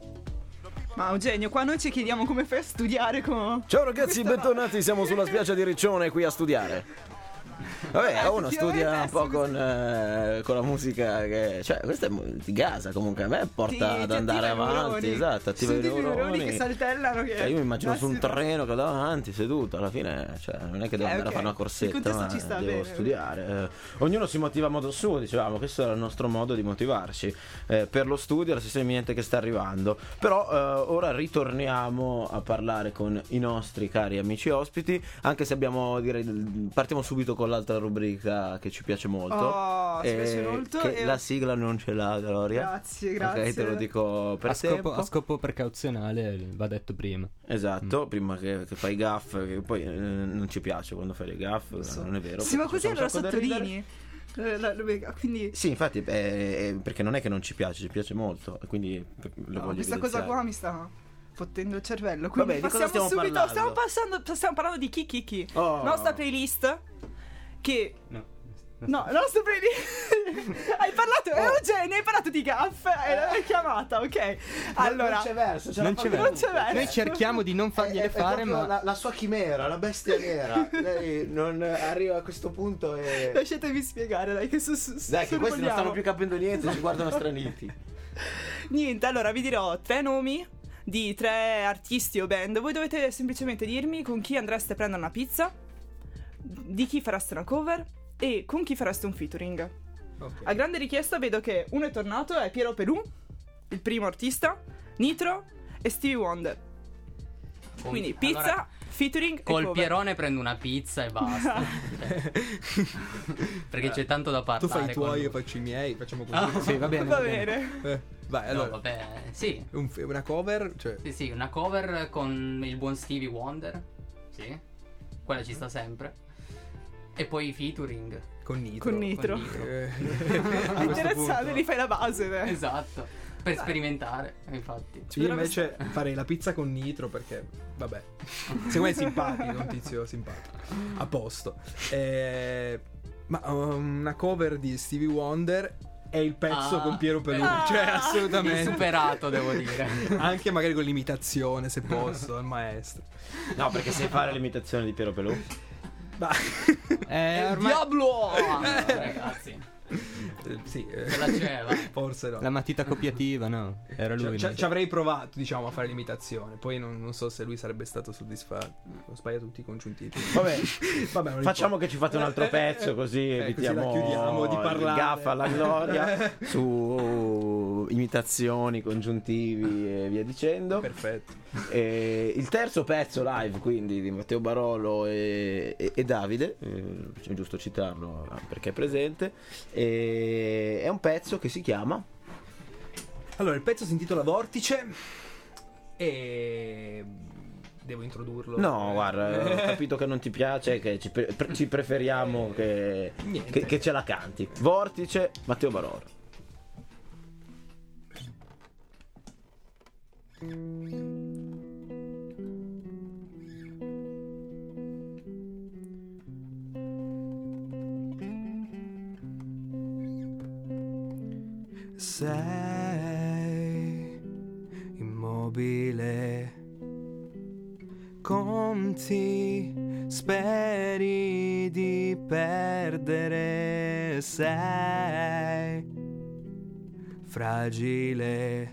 Ma Eugenio, qua noi ci chiediamo come fai a studiare con... Ciao ragazzi, bentornati, siamo sulla spiaggia di Riccione qui a studiare. Vabbè, uno studia un po' con, eh, con la musica che... Cioè, questa è ti gasa comunque, a me porta Ti- ad ti andare attiva i avanti, neuroni. esatto, attiva i Senti i neuroni neuroni. che saltellano che... Cioè, io mi immagino su un Massimo. treno che davanti, seduto, alla fine, cioè, non è che devo Eh, andare ok. a fare una Il corsetta, contesto ma ci sta devo bene. studiare. Eh, ognuno si motiva a modo suo, dicevamo, questo era il nostro modo di motivarci eh, per lo studio, la sessione imminente che sta arrivando. Però eh, ora ritorniamo a parlare con i nostri cari amici ospiti, anche se abbiamo, direi, partiamo subito con l'altra rubrica che ci piace molto. Oh, ci eh, piace molto che e- la sigla non ce l'ha, Gloria. Grazie, grazie. Ok, te lo dico per A scopo, tempo. a scopo precauzionale va detto prima. Esatto, prima che, che fai gaff, che poi eh, non ci piace quando fai le gaff, non è vero. Sì, ma perché così ci fa un allora sacco da ridere. sottolinei. Eh, la- la- Quindi... Sì, infatti, eh, eh, perché non è che non ci piace, ci piace molto, e quindi lo No, voglio questa cosa evidenziare. qua mi sta fottendo il cervello. Quindi Vabbè, di cosa passiamo stiamo subito. parlando? Stiamo, passando, stiamo parlando di chi chi chi. Oh. Nostra playlist. Che. No. No, nostra playlist. hai parlato, Oh. Eugenio, hai parlato di gaff e l'hai chiamata, ok? Allora. non c'è verso, ce la Non fa c'è comunque. Non c'è verso. Noi cerchiamo di non È- fargliele è- è fare, proprio ma la, la sua chimera, la bestia nera. Lei non arriva a questo punto e Lasciatemi spiegare, dai, che su, su, dai, che questi non sorvoliamo. stanno più capendo niente, ci guardano straniti. Niente, allora vi dirò tre nomi di tre artisti o band. Voi dovete semplicemente dirmi con chi andreste a prendere una pizza, di chi fareste una cover e con chi fareste un featuring. Ok. A grande richiesta vedo che uno è tornato, è Piero Pelù, il primo artista, Nitro e Stevie Wonder. Quindi pizza, Allora, featuring e col cover. Pierone prendo una pizza e basta. Cioè, perché c'è tanto da parlare. Tu fai i tuoi, con io lui. faccio i miei, facciamo così. Ah. sì, va bene. Va va bene. bene. Eh, vai, No, allora. vabbè, sì. un- una cover, cioè... Sì, sì, una cover con il buon Stevie Wonder. Sì. Quella ci sta sempre. E poi i featuring. Con Nitro. Con Nitro. Con Nitro. Eh, a questo Interessante, punto- li fai la base. beh. Esatto. Per sperimentare, infatti. Io invece farei la pizza con Nitro perché, vabbè, secondo me è simpatico, un tizio simpatico. A posto. Eh, ma um, una cover di Stevie Wonder è il pezzo Ah, con Piero Pelù, ah, cioè assolutamente. Superato, devo dire. Anche magari con l'imitazione, se posso, al maestro. No, perché sai fare l'imitazione di Piero Pelù? Ma Eh, ormai Diablo! Ragazzi, eh, sì, eh, ce la c'è, va. forse no. la matita copiativa, no? Era lui. Ci, no? ci avrei provato, diciamo, a fare l'imitazione. Poi non, non so se lui sarebbe stato soddisfatto. Ho sbagliato tutti i congiuntivi. Vabbè, Vabbè, non facciamo importa. che ci fate un altro pezzo così Eh, così evitiamo la chiudiamo di il parlare. gaff alla gloria su imitazioni, congiuntivi e via dicendo. Perfetto. E il terzo pezzo live quindi di Matteo Barolo e, e- e Davide, eh, è giusto citarlo perché è presente, e è un pezzo che si chiama Allora, il pezzo si intitola Vortice e devo introdurlo. no Eh, guarda, ho capito che non ti piace, che ci, pre- pre- ci preferiamo che, Niente. che, che ce la canti. Vortice, Matteo Barolo. Sei immobile, conti, speri di perdere, sei fragile,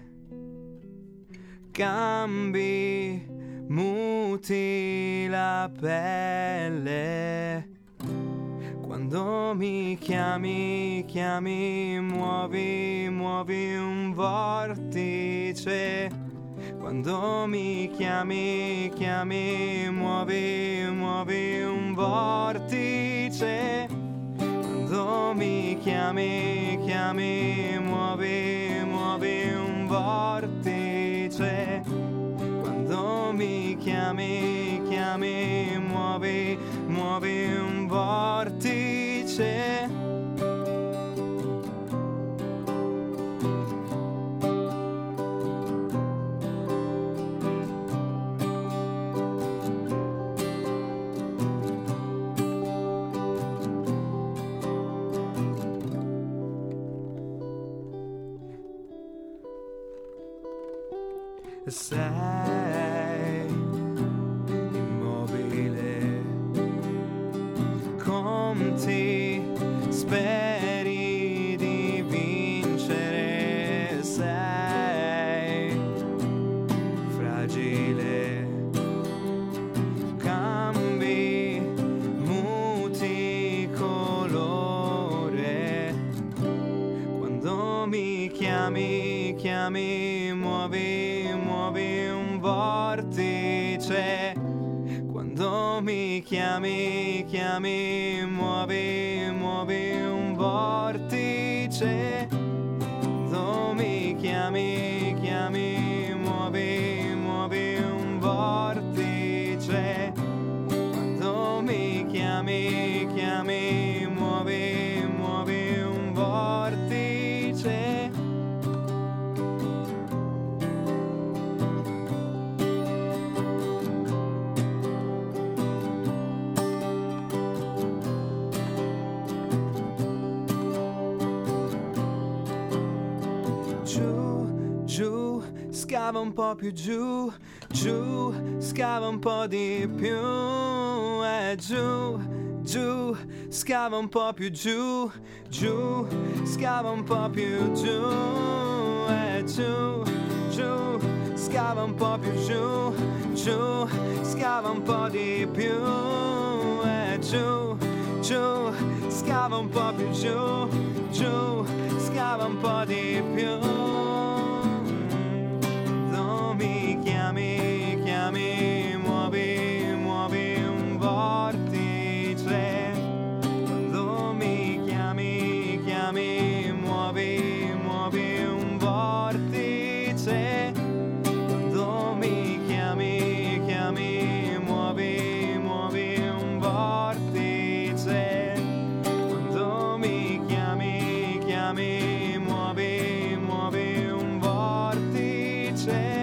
cambi, muti la pelle. Quando mi chiami, chiami, muovi, muovi un vortice. Quando mi chiami, chiami, muovi, muovi un vortice. Quando mi chiami, chiami, muovi, muovi un vortice. Quando mi chiami, chiami, muovi, muovi un vortice. sei immobile, conti, speri di vincere, sei fragile, cambi, muti colore, quando mi chiami, chiami, muovi, muovi un vortice, quando mi chiami, chiami, muovi, muovi un vortice, quando mi chiami, chiami, muovi, muovi un vortice, quando mi chiami, chiami, muovi, muovi un vortice. Giù, giù, scava un po' più giù, giù, scava un po' di più, e giù, giù, scava un po' più giù, giù, scava un po' più giù, e giù, giù, scava un po' più giù, giù, scava un po' di più, e giù, giù, scava un po' più giù, giù, scava un po' di più. Quando mi chiami, chiami, muovi, muovi un vortice. Quando mi chiami, chiami, muovi, muovi un vortice. Quando mi chiami, chiami, muovi, muovi un vortice. Quando mi chiami, chiami, muovi, muovi un vortice.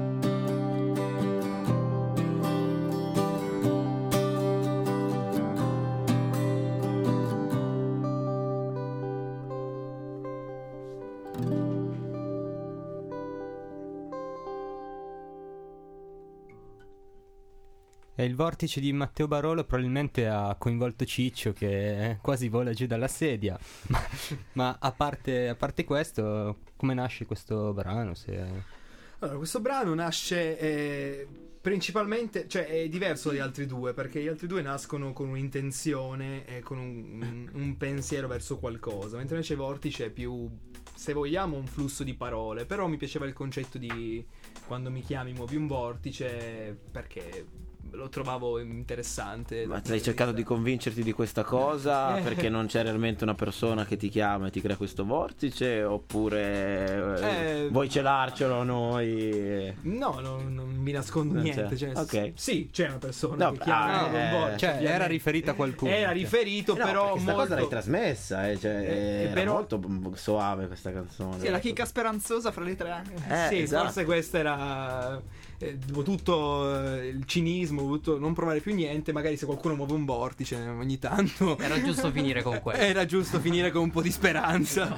E il vortice di Matteo Barolo probabilmente ha coinvolto Ciccio, che quasi vola giù dalla sedia. Ma, ma a parte, a parte questo, come nasce questo brano? Se... Allora, questo brano nasce eh, principalmente, cioè è diverso dagli altri due, perché gli altri due nascono con un'intenzione e con un, un, un pensiero verso qualcosa, mentre invece Vortice è più, se vogliamo, un flusso di parole. Però mi piaceva il concetto di quando mi chiami muovi un vortice, perché lo trovavo interessante. Ma hai cercato di convincerti di questa cosa perché non c'è realmente una persona che ti chiama e ti crea questo vortice, oppure eh, Eh, vuoi celarcelo noi? No, no, non mi nascondo Non niente. c'è. Cioè, Ok. Sì, c'è una persona No, che chiama ah, un eh, vortice, Cioè, ovviamente. era riferita a qualcuno. Era riferito, Eh no, però perché sta molto... cosa l'hai trasmessa, eh, cioè, Eh, era però- molto soave questa canzone. Sì, la chicca speranzosa fra le tre. Eh, sì, esatto. forse questa era eh, dopo tutto eh, il cinismo, ho voluto non provare più niente. Magari se qualcuno muove un vortice ogni tanto Era giusto finire con questo. era giusto finire con un po' di speranza.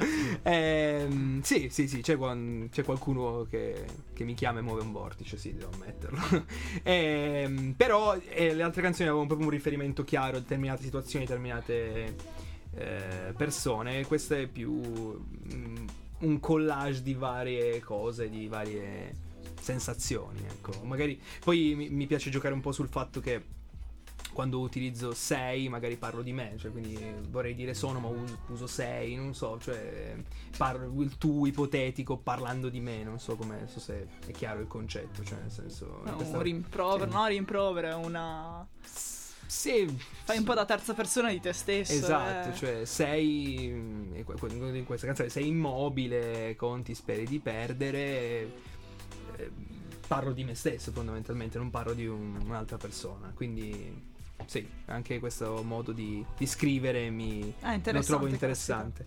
Ehm, sì, sì, sì, c'è, quan- c'è qualcuno che, che mi chiama e muove un vortice, sì, devo ammetterlo. Ehm, però eh, le altre canzoni avevano proprio un riferimento chiaro a determinate situazioni, determinate eh, persone. Questa è più mm, un collage di varie cose, di varie sensazioni, ecco. Magari poi mi, mi piace giocare un po' sul fatto che quando utilizzo sei magari parlo di me, cioè quindi vorrei dire sono ma us- uso sei, non so, cioè parlo il tu ipotetico parlando di me, non so come, non so se è chiaro il concetto, cioè nel senso No, questa- un rimprovero, sì. no, rimprovero è una... Sì, Fai un po' da terza persona di te stesso. esatto, eh. cioè sei in que- que- in questa canzone sei immobile, conti speri di perdere, eh, parlo di me stesso fondamentalmente, non parlo di un- un'altra persona, quindi sì, anche questo modo di, di scrivere mi Ah, lo interessante, trovo interessante.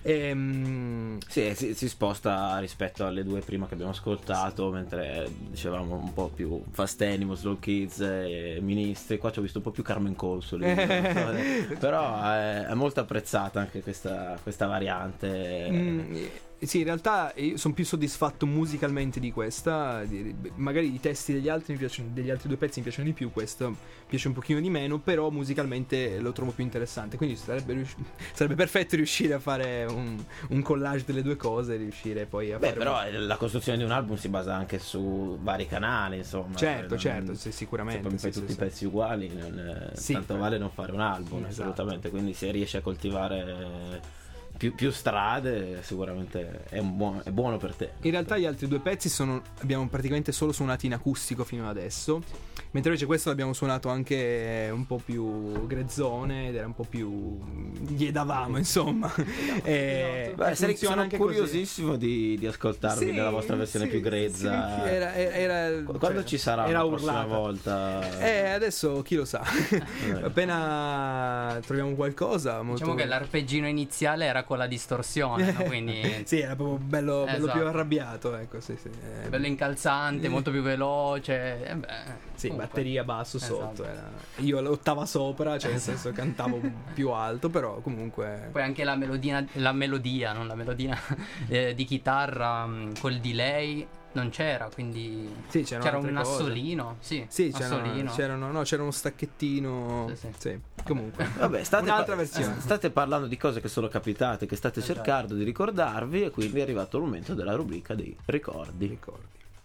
Ehm, Sì, si, si sposta rispetto alle due prima che abbiamo ascoltato, mentre dicevamo un po' più Fast Animals, Slow Kids e Ministri. Qua ci ho visto un po' più Carmen Consoli. Però è, è molto apprezzata anche questa, questa variante. mm, sì, in realtà io sono più soddisfatto musicalmente di questa. di- Magari i testi degli altri mi piacciono, degli altri due pezzi mi piacciono di più, questo mi piace un pochino di meno, però musicalmente lo trovo più interessante. Quindi sarebbe, rius- sarebbe perfetto riuscire a fare un, un collage delle due cose, riuscire poi a Beh, fare però un- eh, la costruzione di un album si basa anche su vari canali, insomma. Certo, Non- certo, sì, sicuramente, Se poi fai sì, tutti sì, i pezzi uguali, non, eh, Sì, tanto per- vale non fare un album, Esatto. assolutamente. Quindi se riesci a coltivare più, più strade, sicuramente è, un buon- è buono per te. In realtà gli altri due pezzi sono abbiamo praticamente solo suonati in acustico fino ad adesso, mentre invece questo l'abbiamo suonato anche un po' più grezzone ed era un po' più gli davamo, insomma. E, Beh, e sarei- funziona sono anche così. curiosissimo di, di ascoltarvi Sì, nella vostra versione sì, più grezza. sì, era- era- era- Quando cioè, ci sarà era la prossima urlata. volta? Eh, adesso chi lo sa. Appena troviamo qualcosa molto... Diciamo che l'arpeggino iniziale era con la distorsione, no? Quindi sì, era proprio bello, bello Esatto. più arrabbiato, ecco, sì, sì. Eh, bello incalzante, molto più veloce. eh beh, Sì, comunque. batteria basso Esatto. sotto. Era... Io l'ottava sopra, cioè nel senso cantavo più alto, però comunque. Poi anche la melodia, la melodia, non la melodia eh, di chitarra mh, col delay non c'era, quindi Sì, c'erano c'era un altre cose. assolino. Sì, Sì, c'era, assolino. c'erano, no, c'era uno stacchettino. Sì, sì. Sì, comunque. Vabbè, state, Un'altra pa- versione. state parlando di cose che sono capitate, che state Esatto. cercando di ricordarvi, e quindi è arrivato il momento della rubrica dei ricordi. Ricordi.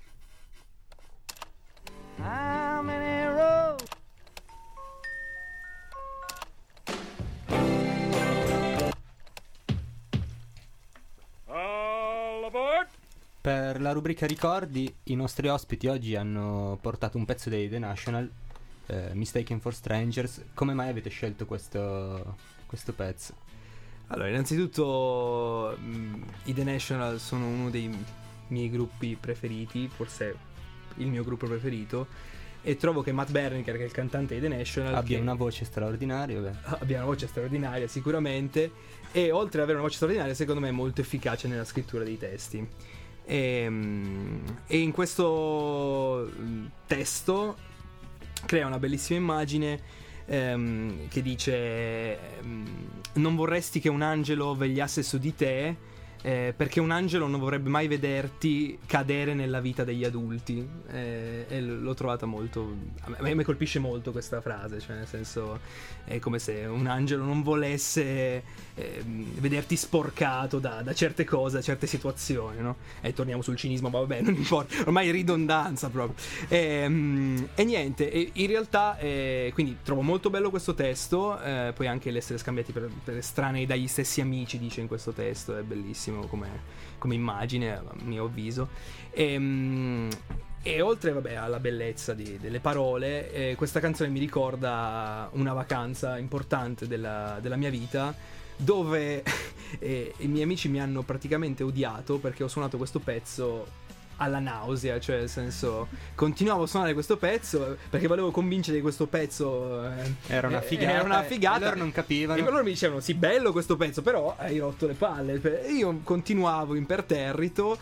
All aboard! Per la rubrica ricordi, i nostri ospiti oggi hanno portato un pezzo dei The National, eh, Mistaken for Strangers. Come mai avete scelto questo, questo pezzo? Allora, innanzitutto mh, i The National sono uno dei miei gruppi preferiti, forse il mio gruppo preferito, e trovo che Matt Berninger, che è il cantante dei The National, Abbia che una voce straordinaria, beh. abbia una voce straordinaria sicuramente, e oltre ad avere una voce straordinaria, secondo me è molto efficace nella scrittura dei testi. E, mm, e in questo mm, testo crea una bellissima immagine ehm, che dice ehm, non vorresti che un angelo vegliasse su di te, eh, perché un angelo non vorrebbe mai vederti cadere nella vita degli adulti. Eh, e l- l'ho trovata molto, a me, a me colpisce molto questa frase, cioè nel senso è come se un angelo non volesse ehm, vederti sporcato da, da certe cose, da certe situazioni, no? E torniamo sul cinismo, ma vabbè, non importa, ormai è ridondanza proprio. E, mm, e niente, e in realtà eh, quindi trovo molto bello questo testo, eh, poi anche l'essere scambiati per, per estranei dagli stessi amici, dice in questo testo, è bellissimo come, come immagine, a mio avviso. E, mm, e oltre vabbè alla bellezza di- delle parole, eh, questa canzone mi ricorda una vacanza importante della, della mia vita, dove eh, i miei amici mi hanno praticamente odiato perché ho suonato questo pezzo alla nausea, cioè nel senso continuavo a suonare questo pezzo perché volevo convincere che questo pezzo eh, Era una eh, figata, era una e figata. loro non capivano. E loro mi dicevano sì, bello questo pezzo, però hai rotto le palle. E io continuavo imperterrito,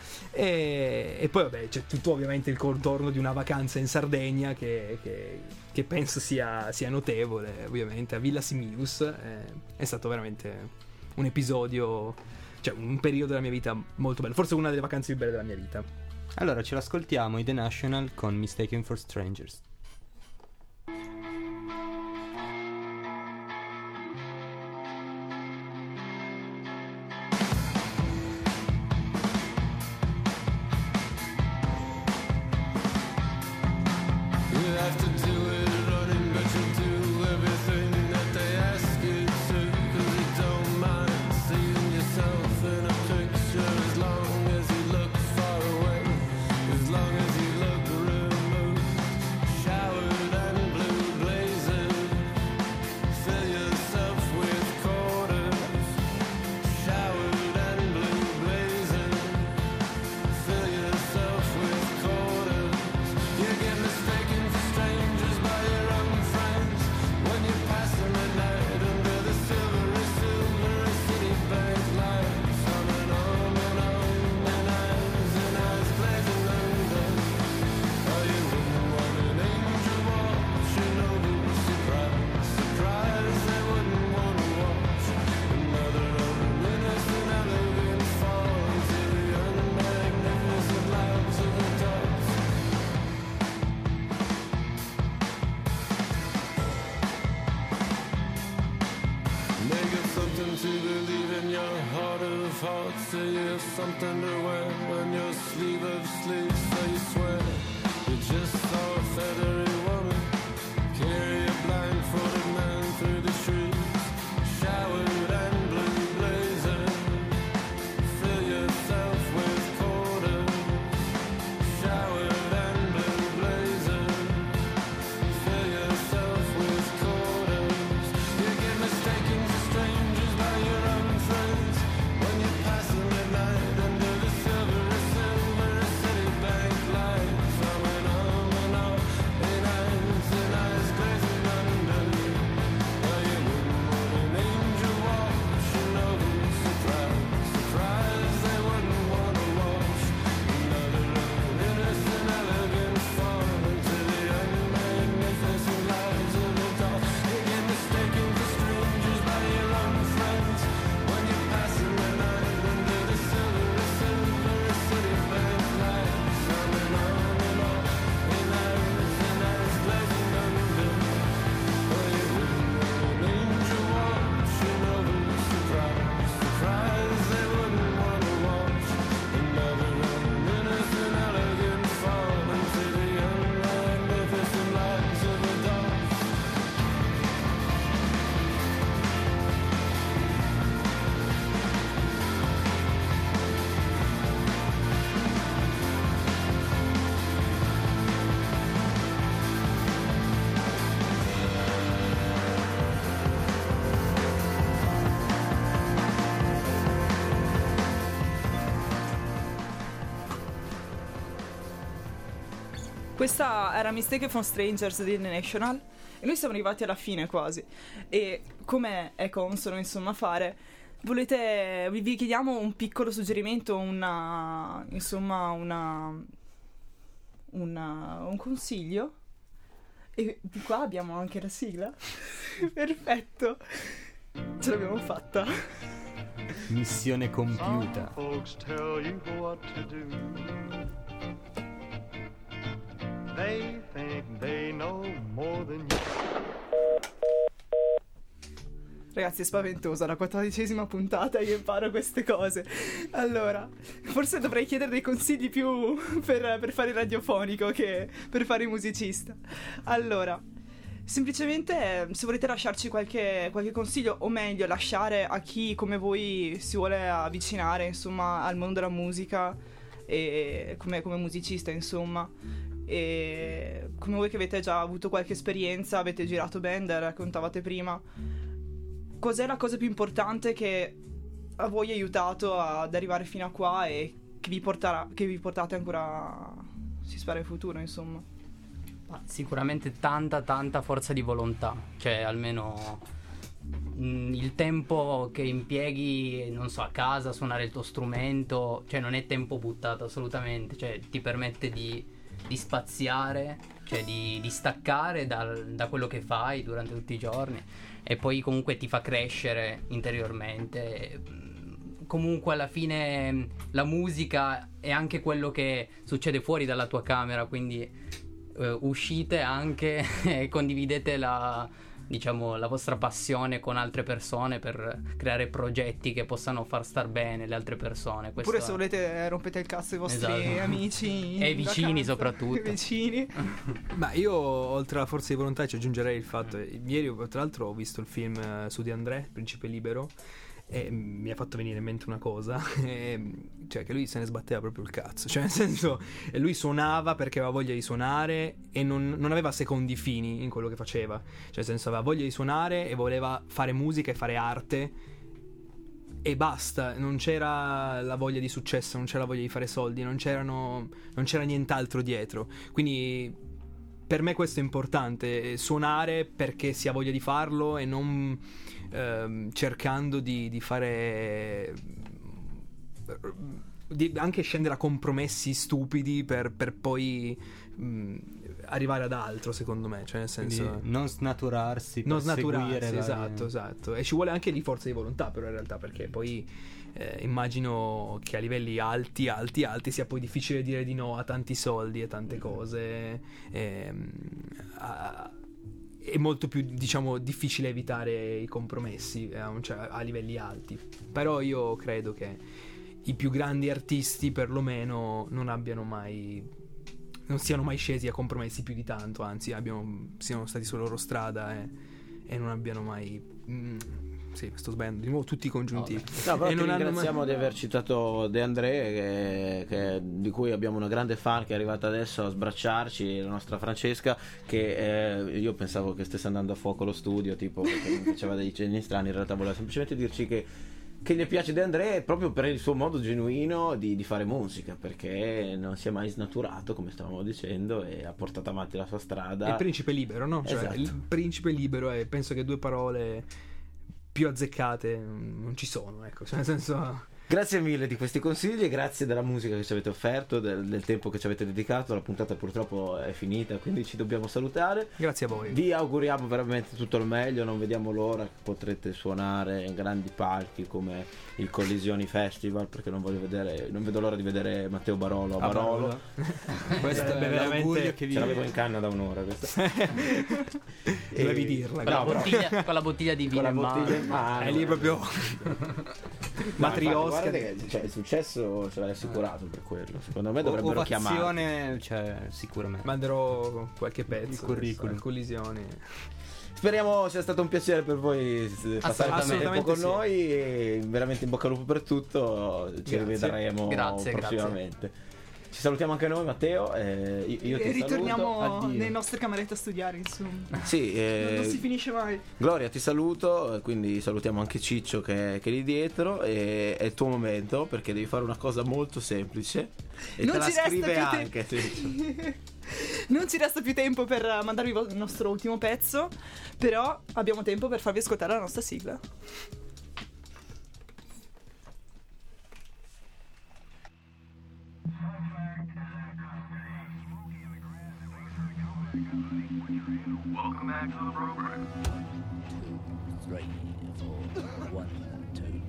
e, e poi vabbè c'è tutto ovviamente il contorno di una vacanza in Sardegna che, che, che penso sia, sia notevole, ovviamente a Villa Simius. eh, è stato veramente un episodio, cioè un periodo della mia vita molto bello, forse una delle vacanze più belle della mia vita. Allora ce l'ascoltiamo, i The National con Mistaken for Strangers. As long as you look removed, time on your sleeve of sleeves, so you swear you just saw a feathery woman carry a blindfolded man through the streets, showered and blue blazer. Fill yourself with quarter, showered and blue blazer. Fill yourself with quarters. You get mistaken for strangers by your own friends when you're passing midnight under the silver, silver city bank lights. On and on and on, in eyes and eyes glazing under. Well, you wouldn't want an angel watching over. Surprise, surprise, they wouldn't want to watch another innocent, elegant fall into the unmagnificent lives of the doll. You get mistaken for strangers by your own friends when you're passing the night under the silver, silver city bank lights. On and on and on, in eyes and eyes glazing under. Oh, you wouldn't want an angel watching over. Surprise, surprise, they wouldn't want to watch another innocent, elegant fall into the unmagnificent lives of the doll. Questa era Mistake from Strangers di The National e noi siamo arrivati alla fine quasi. E come è consono insomma fare, volete, vi vi chiediamo un piccolo suggerimento, una insomma una, una un consiglio. E di qua abbiamo anche la sigla. Perfetto, ce l'abbiamo fatta. Missione compiuta. Folks tell you what to do. They think they know more than you. Ragazzi, è spaventosa la quattordicesima puntata e io imparo queste cose. Allora, forse dovrei chiedere dei consigli più per, per fare il radiofonico che per fare il musicista. Allora, semplicemente se volete lasciarci qualche, qualche consiglio, o meglio lasciare a chi come voi si vuole avvicinare insomma al mondo della musica e come, come musicista insomma, e come voi che avete già avuto qualche esperienza, avete girato band, raccontavate prima, cos'è la cosa più importante che a voi ha aiutato ad arrivare fino a qua e che vi porterà, che vi portate ancora, si spera, in futuro insomma? Ma sicuramente tanta tanta forza di volontà, cioè almeno mh, il tempo che impieghi, non so, a casa a suonare il tuo strumento, cioè non è tempo buttato assolutamente, cioè ti permette di di spaziare, cioè di, di staccare dal, da quello che fai durante tutti i giorni, e poi comunque ti fa crescere interiormente. Comunque alla fine la musica è anche quello che succede fuori dalla tua camera, quindi eh, uscite anche e condividete la, diciamo, la vostra passione con altre persone per creare progetti che possano far star bene le altre persone. Questo Oppure se volete rompete il cazzo ai vostri esatto. amici e vicini soprattutto. I vicini. Ma io oltre alla forza di volontà ci aggiungerei il fatto, ieri tra l'altro ho visto il film uh, su di André, Principe Libero, e mi ha fatto venire in mente una cosa, e, cioè che lui se ne sbatteva proprio il cazzo, cioè nel senso lui suonava perché aveva voglia di suonare e non, non aveva secondi fini in quello che faceva, cioè nel senso aveva voglia di suonare e voleva fare musica e fare arte e basta, non c'era la voglia di successo, non c'era la voglia di fare soldi, non c'erano, non c'era nient'altro dietro, quindi per me questo è importante, suonare perché si ha voglia di farlo e non ehm, cercando di, di fare di anche scendere a compromessi stupidi per, per poi mh, arrivare ad altro, secondo me, cioè nel senso quindi non snaturarsi, non per snaturarsi, seguire esatto, la... esatto, e ci vuole anche di forza di volontà però in realtà, perché poi eh, immagino che a livelli alti alti alti sia poi difficile dire di no a tanti soldi e tante cose, e, a, è molto più, diciamo, difficile evitare i compromessi a, un, cioè, a livelli alti, però io credo che i più grandi artisti perlomeno non abbiano mai, non siano mai scesi a compromessi più di tanto, anzi abbiano, siano stati sulla loro strada e, e non abbiano mai mm, sì, sto sbagliando di nuovo tutti i congiuntivi. No, però e ti non hanno ringraziamo mai... di aver citato De André, che, che- di cui abbiamo una grande fan che è arrivata adesso a sbracciarci, la nostra Francesca, che eh, io pensavo che stesse andando a fuoco lo studio, tipo perché mi faceva dei cenni strani, in realtà voleva semplicemente dirci che che gli piace De André proprio per il suo modo genuino di, di fare musica, perché non si è mai snaturato, come stavamo dicendo, e ha portato avanti la sua strada. È il principe libero, no? Cioè, Esatto. il principe libero, e penso che due parole più azzeccate non ci sono, ecco, cioè nel senso... Grazie mille di questi consigli, grazie della musica che ci avete offerto, del, del tempo che ci avete dedicato. La puntata purtroppo è finita, quindi ci dobbiamo salutare. Grazie a voi. Vi auguriamo veramente tutto il meglio, non vediamo l'ora che potrete suonare in grandi palchi come il Collisioni Festival, perché non voglio vedere, non vedo l'ora di vedere Matteo Barolo a A Barolo. Barolo. Questo Eh, è veramente- l'augurio che vi... Ce l'avevo in canna da un'ora questa. Dovevi dirla. Con la, No, bottiglia, con la bottiglia di con vino la in mano. bottiglia in mano. È lì proprio matriosca. Guarda che cioè, il successo ce l'hai assicurato per quello. Secondo me dovrebbero chiamare. Ovazione, cioè, sicuramente. Manderò qualche pezzo. Il curriculum. adesso, collisioni. Speriamo sia stato un piacere per voi s- passare questo tempo Assolutamente con sì. noi, e veramente in bocca al lupo per tutto. Ci Grazie. rivedremo Grazie, prossimamente. Ci salutiamo anche noi, Matteo. eh, io, io E ti ritorniamo saluto. Addio. nelle nostre camerette a studiare, insomma. Sì, eh, Non si finisce mai. Gloria, ti saluto, eh, quindi salutiamo anche Ciccio che, che è lì dietro, e è il tuo momento perché devi fare una cosa molto semplice e Non te la ci resta scrive più anche. tempo. Ciccio. Non ci resta più tempo per mandarvi il nostro ultimo pezzo, però abbiamo tempo per farvi ascoltare la nostra sigla. Three, four, one, two.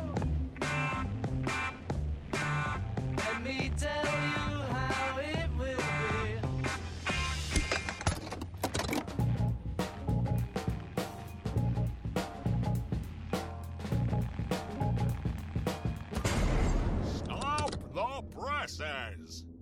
Let me tell you how it will be. Stop the presses!